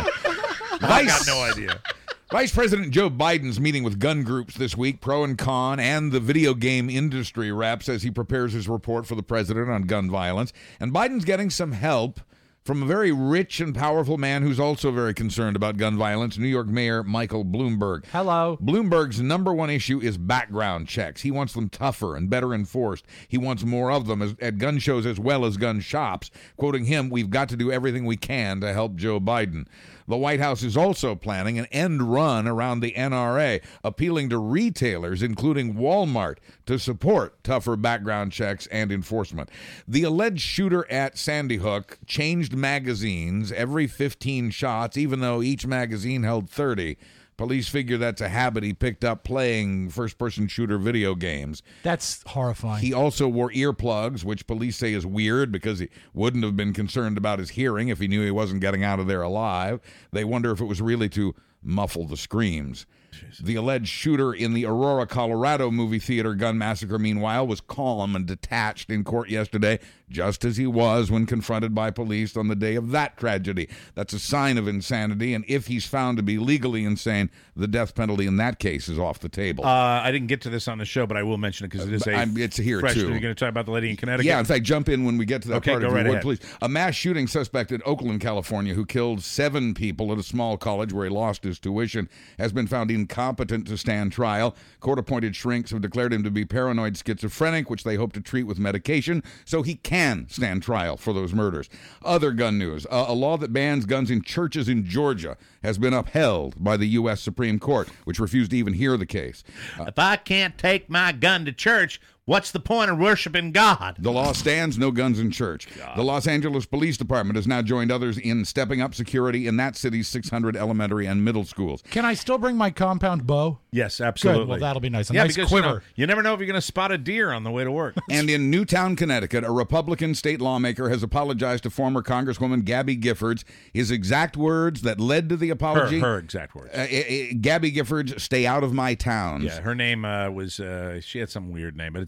S3: I got no idea.
S4: Vice President Joe Biden's meeting with gun groups this week, pro and con, and the video game industry reps as he prepares his report for the president on gun violence. And Biden's getting some help from a very rich and powerful man who's also very concerned about gun violence, New York Mayor Michael Bloomberg.
S2: Hello.
S4: Bloomberg's number one issue is background checks. He wants them tougher and better enforced. He wants more of them as, at gun shows as well as gun shops. Quoting him, "We've got to do everything we can to help Joe Biden." The White House is also planning an end run around the N R A, appealing to retailers, including Walmart, to support tougher background checks and enforcement. The alleged shooter at Sandy Hook changed magazines every fifteen shots, even though each magazine held thirty. Police figure that's a habit he picked up playing first-person shooter video games.
S2: That's horrifying.
S4: He also wore earplugs, which police say is weird because he wouldn't have been concerned about his hearing if he knew he wasn't getting out of there alive. They wonder if it was really to muffle the screams. The alleged shooter in the Aurora, Colorado movie theater gun massacre, meanwhile, was calm and detached in court yesterday, just as he was when confronted by police on the day of that tragedy. That's a sign of insanity, and if he's found to be legally insane, the death penalty in that case is off the table.
S3: Uh, I didn't get to this on the show, but I will mention it because it is a
S4: I'm- it's here,
S3: fresh-
S4: too.
S3: Are you going to talk about the lady in Connecticut?
S4: Yeah, in fact, jump in when we get to that
S3: Okay,
S4: part,
S3: go
S4: if
S3: right
S4: you would,
S3: ahead.
S4: please. A mass shooting suspect in Oakland, California, who killed seven people at a small college where he lost his tuition, has been found incompetent to stand trial. Court-appointed shrinks have declared him to be paranoid schizophrenic, which they hope to treat with medication, so he can stand trial for those murders. Other gun news. Uh, a law that bans guns in churches in Georgia has been upheld by the U S Supreme Court, which refused to even hear the case. Uh,
S3: If I can't take my gun to church, what's the point of worshiping God?
S4: The law stands, no guns in church. The Los Angeles Police Department has now joined others in stepping up security in that city's six hundred elementary and middle schools.
S2: Can I still bring my compound bow?
S3: Yes, absolutely.
S2: Good. Well, that'll be nice. A
S3: yeah,
S2: nice
S3: because, you
S2: quiver.
S3: know, you never know if you're going to spot a deer on the way to work.
S4: And in Newtown, Connecticut, a Republican state lawmaker has apologized to former Congresswoman Gabby Giffords. His exact words that led to the apology.
S3: Her, her exact words.
S4: Uh, uh, uh, Gabby Giffords, stay out of my town.
S3: Yeah, her name uh, was, uh, she had some weird name, but it's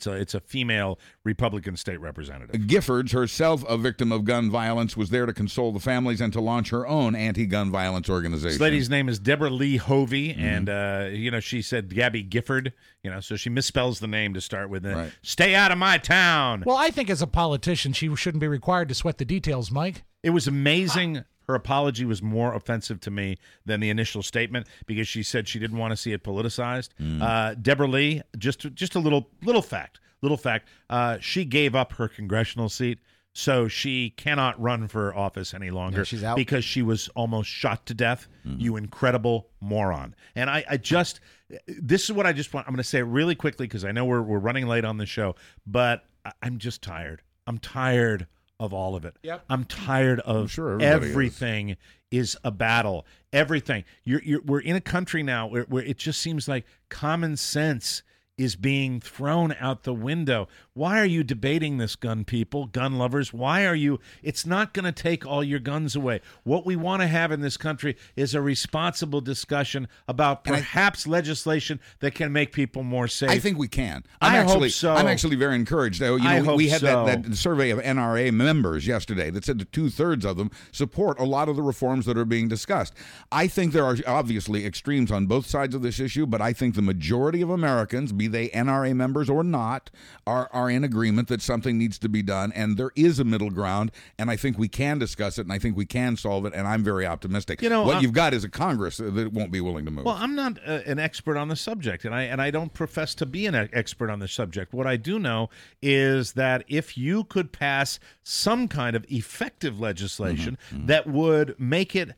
S3: a it's a female Republican state representative.
S4: Giffords, herself a victim of gun violence, was there to console the families and to launch her own anti-gun violence organization.
S3: This lady's name is Deborah Lee Hovey,
S4: Mm-hmm.
S3: and uh, you know she said Gabby Gifford, you know, so she misspells the name to start with. Uh,
S4: Right.
S3: Stay out of my town.
S2: Well, I think as a politician, she shouldn't be required to sweat the details, Mike.
S3: It was amazing. Her apology was more offensive to me than the initial statement because she said she didn't want to see it politicized.
S4: Mm.
S3: Uh, Deborah Lee, just just a little little fact, little fact. Uh, she gave up her congressional seat, so she cannot run for office any longer.
S5: Yeah, she's out.
S3: Because she was almost shot to death.
S4: Mm-hmm.
S3: You incredible moron. And I, I just, this is what I just want. I'm going to say it really quickly because I know we're we're running late on the show, but I- I'm just tired. I'm tired of all of it.
S2: Yep.
S3: I'm tired of
S4: sure everybody is.
S3: everything is. a battle. Everything. You're, you're, we're in a country now where, where it just seems like common sense is being thrown out the window. Why are you debating this, gun people, gun lovers? Why are you? It's not going to take all your guns away. What we want to have in this country is a responsible discussion about perhaps legislation that can make people more safe.
S4: I think we can. I'm
S3: I hope
S4: actually,
S3: so.
S4: I'm actually very encouraged. Uh, You know,
S3: I
S4: we,
S3: hope
S4: we had
S3: so.
S4: that, that survey of N R A members yesterday that said that two-thirds of them support a lot of the reforms that are being discussed. I think there are obviously extremes on both sides of this issue, but I think the majority of Americans, be they N R A members or not, are, are in agreement that something needs to be done, and there is a middle ground, and I think we can discuss it, and I think we can solve it, and I'm very optimistic.
S3: You know,
S4: what
S3: I'm-
S4: you've got is a Congress that won't be willing to move.
S3: Well, I'm not uh, an expert on the subject, and I and I don't profess to be an e- expert on the subject. What I do know is that if you could pass some kind of effective legislation
S4: Mm-hmm.
S3: that would make it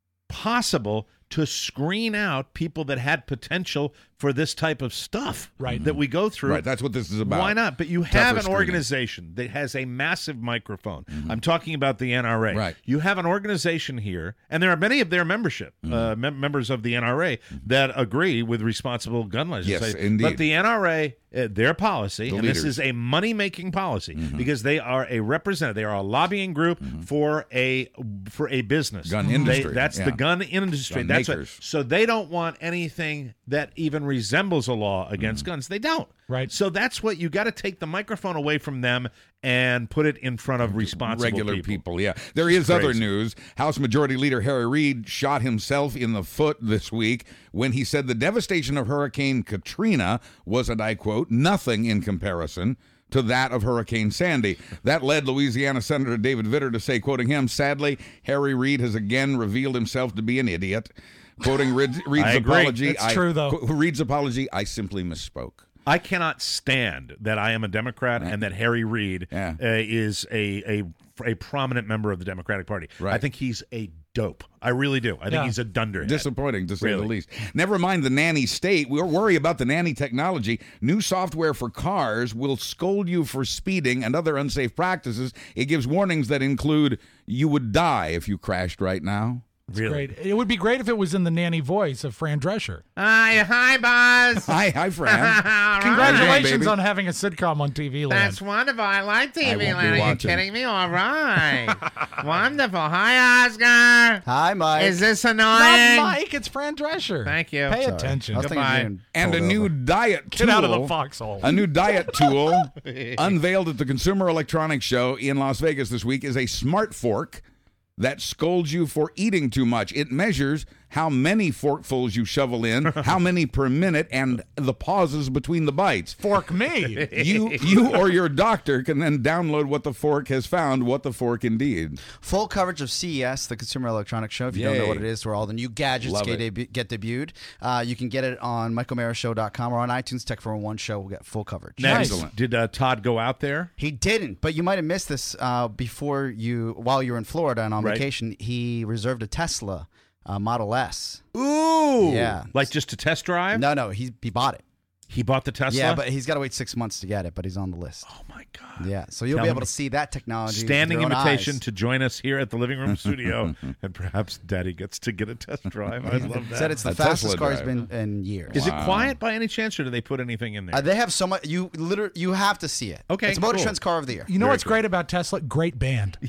S3: possible to screen out people that had potential for this type of stuff
S2: Right.
S3: that we go through.
S4: Right, that's what this is about.
S3: Why not? But you
S4: Tougher
S3: have an
S4: screening.
S3: organization that has a massive microphone. I'm talking about the N R A.
S4: Right.
S3: You have an organization here, and there are many of their membership, uh, mem- members of the N R A, that agree with responsible gun legislation.
S4: indeed.
S3: But the N R A, uh, their policy,
S4: The
S3: and this
S4: leaders.
S3: is a money-making policy because they are a representative. They are a lobbying group for a for a business.
S4: Gun
S3: They-
S4: industry,
S3: that's
S4: yeah.
S3: the gun industry.
S4: Gun
S3: that's what,
S4: makers.
S3: so they don't want anything that even resembles a law against guns. They don't.
S2: Right.
S3: So that's what you got to take the microphone away from them and put it in front of responsible
S4: regular
S3: people.
S4: people. Yeah, there is
S3: It's
S4: other
S3: crazy.
S4: news. House Majority Leader Harry Reid shot himself in the foot this week when he said the devastation of Hurricane Katrina was, and I quote, nothing in comparison to that of Hurricane Sandy. That led Louisiana Senator David Vitter to say, quoting him, sadly, Harry Reid has again revealed himself to be an idiot. Quoting Reid, Reid's
S3: I agree.
S4: apology,
S2: That's
S4: I,
S2: true, though.
S4: qu- Reid's apology, I simply misspoke.
S3: I cannot stand that I am a Democrat and that Harry Reid
S4: Yeah.
S3: uh, is a, a a prominent member of the Democratic Party.
S4: Right.
S3: I think he's a dope. I really do. I think
S2: Yeah.
S3: he's a dunderhead.
S4: Disappointing, to say
S3: Really.
S4: the least. Never mind the nanny state. We're worried about the nanny technology. New software for cars will scold you for speeding and other unsafe practices. It gives warnings that include you would die if you crashed right now.
S3: Really.
S2: Great. It would be great if it was in the nanny voice of Fran Drescher.
S14: Hi, hi, Buzz.
S4: Hi, hi, Fran.
S14: All
S2: Congratulations
S4: baby.
S2: on having a sitcom on T V land.
S14: That's wonderful. I like T V
S4: I won't be
S14: Land. Are you
S4: watching.
S14: kidding me? All right. Wonderful. Hi, Oscar.
S5: Hi, Mike.
S14: Is this
S2: Not
S14: annoying?
S2: Mike, it's Fran Drescher.
S14: Thank you.
S2: Pay
S14: Sorry.
S2: attention.
S5: I was thinking
S14: Goodbye.
S5: you were being
S4: And a
S5: pulled
S4: new
S5: over.
S4: diet tool.
S2: Get out of the foxhole.
S4: A new diet tool unveiled at the Consumer Electronics Show in Las Vegas this week is a smart fork that scolds you for eating too much. It measures how many forkfuls you shovel in, how many per minute, and the pauses between the bites.
S2: Fork me.
S4: You, you or your doctor can then download what the fork has found, what the fork indeed.
S5: Full coverage of C E S, the Consumer Electronics Show. If you don't
S4: Yay.
S5: know what it is, where all the new gadgets
S4: Love
S5: get,
S4: it.
S5: debu- get debuted, uh, you can get it on michael mara show dot com or on iTunes. Tech four oh one Show will get full coverage.
S3: Next,
S4: Excellent.
S3: did uh, Todd go out there?
S5: He didn't, but you might have missed this uh, before you, while you were in Florida and on
S3: Right.
S5: vacation. He reserved a Tesla uh, Model S.
S3: Ooh.
S5: Yeah.
S3: Like just to test drive?
S5: No, no, he he bought it.
S3: He bought the Tesla?
S5: Yeah, but he's got to wait six months to get it, but he's on the list.
S3: Oh, my God.
S5: Yeah, so you'll
S3: Tell
S5: be
S3: him
S5: able to see that technology. with
S3: Standing
S5: your own
S3: invitation
S5: eyes.
S3: to join us here at the Living Room Studio, and perhaps Daddy gets to get a test drive. I love that.
S5: Said it's the
S4: A
S5: fastest
S4: Tesla
S5: car he's
S4: drive.
S5: been in years.
S3: Is it quiet by any chance, or do they put anything in there?
S5: Uh, they have so much. You literally, you have to see it.
S3: Okay,
S5: it's Motor
S3: cool.
S5: Trend's Car of the Year.
S2: You know
S3: Very
S2: what's
S3: cool.
S2: great about Tesla? Great band.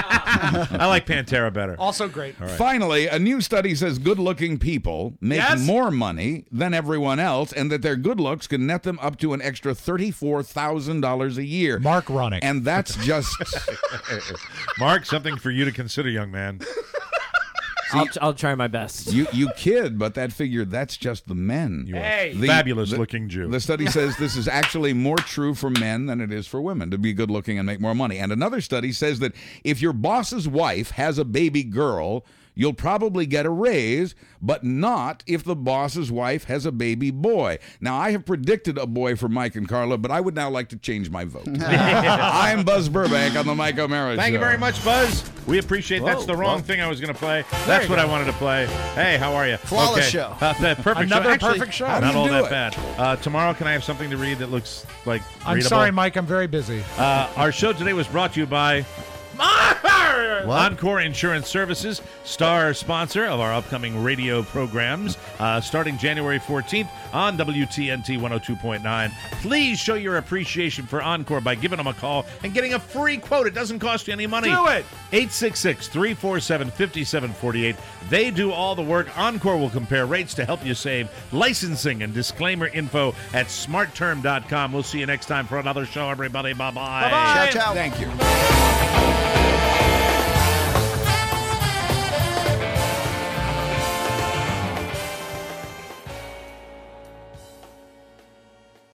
S3: I like Pantera better.
S2: Also great.
S4: Finally, a new study says good-looking people make
S2: Yes.
S4: more money than everyone else, and that their good looks folks, can net them up to an extra thirty-four thousand dollars a year.
S2: Mark Ronick.
S4: And that's just...
S3: Mark, something for you to consider, young man.
S9: I'll, I'll try my best.
S4: You you kid, but that figure, that's just the men.
S3: You hey. are fabulous-looking Jew.
S4: The study says this is actually more true for men than it is for women to be good-looking and make more money. And another study says that if your boss's wife has a baby girl, you'll probably get a raise, but not if the boss's wife has a baby boy. Now, I have predicted a boy for Mike and Carla, but I would now like to change my vote. I'm Buzz Burbank on the Mike O'Mara Show.
S3: Thank you very much, Buzz. We appreciate
S5: Whoa,
S3: That's the wrong
S5: whoa.
S3: thing I was going to play. That's what go. I wanted to play. Hey, how are you?
S5: Flawless
S3: okay.
S5: show.
S3: Uh, that perfect
S2: Another
S3: show. Actually,
S2: perfect show.
S4: How do
S3: Not
S4: you
S3: all
S4: do
S3: that
S4: it?
S3: bad. Uh, tomorrow, can I have something to read that looks like
S2: I'm
S3: readable?
S2: sorry, Mike. I'm very busy.
S3: Uh, our show today was brought to you by Encore Insurance Services, star sponsor of our upcoming radio programs, uh, starting January fourteenth on W T N T one oh two point nine. Please show your appreciation for Encore by giving them a call and getting a free quote. It doesn't cost you any money.
S2: Do it!
S3: eight six six, three four seven, five seven four eight. They do all the work. Encore will compare rates to help you save. Licensing and disclaimer info at smart term dot com. We'll see you next time for another show, everybody. Bye-bye.
S5: Ciao, ciao.
S4: Thank you.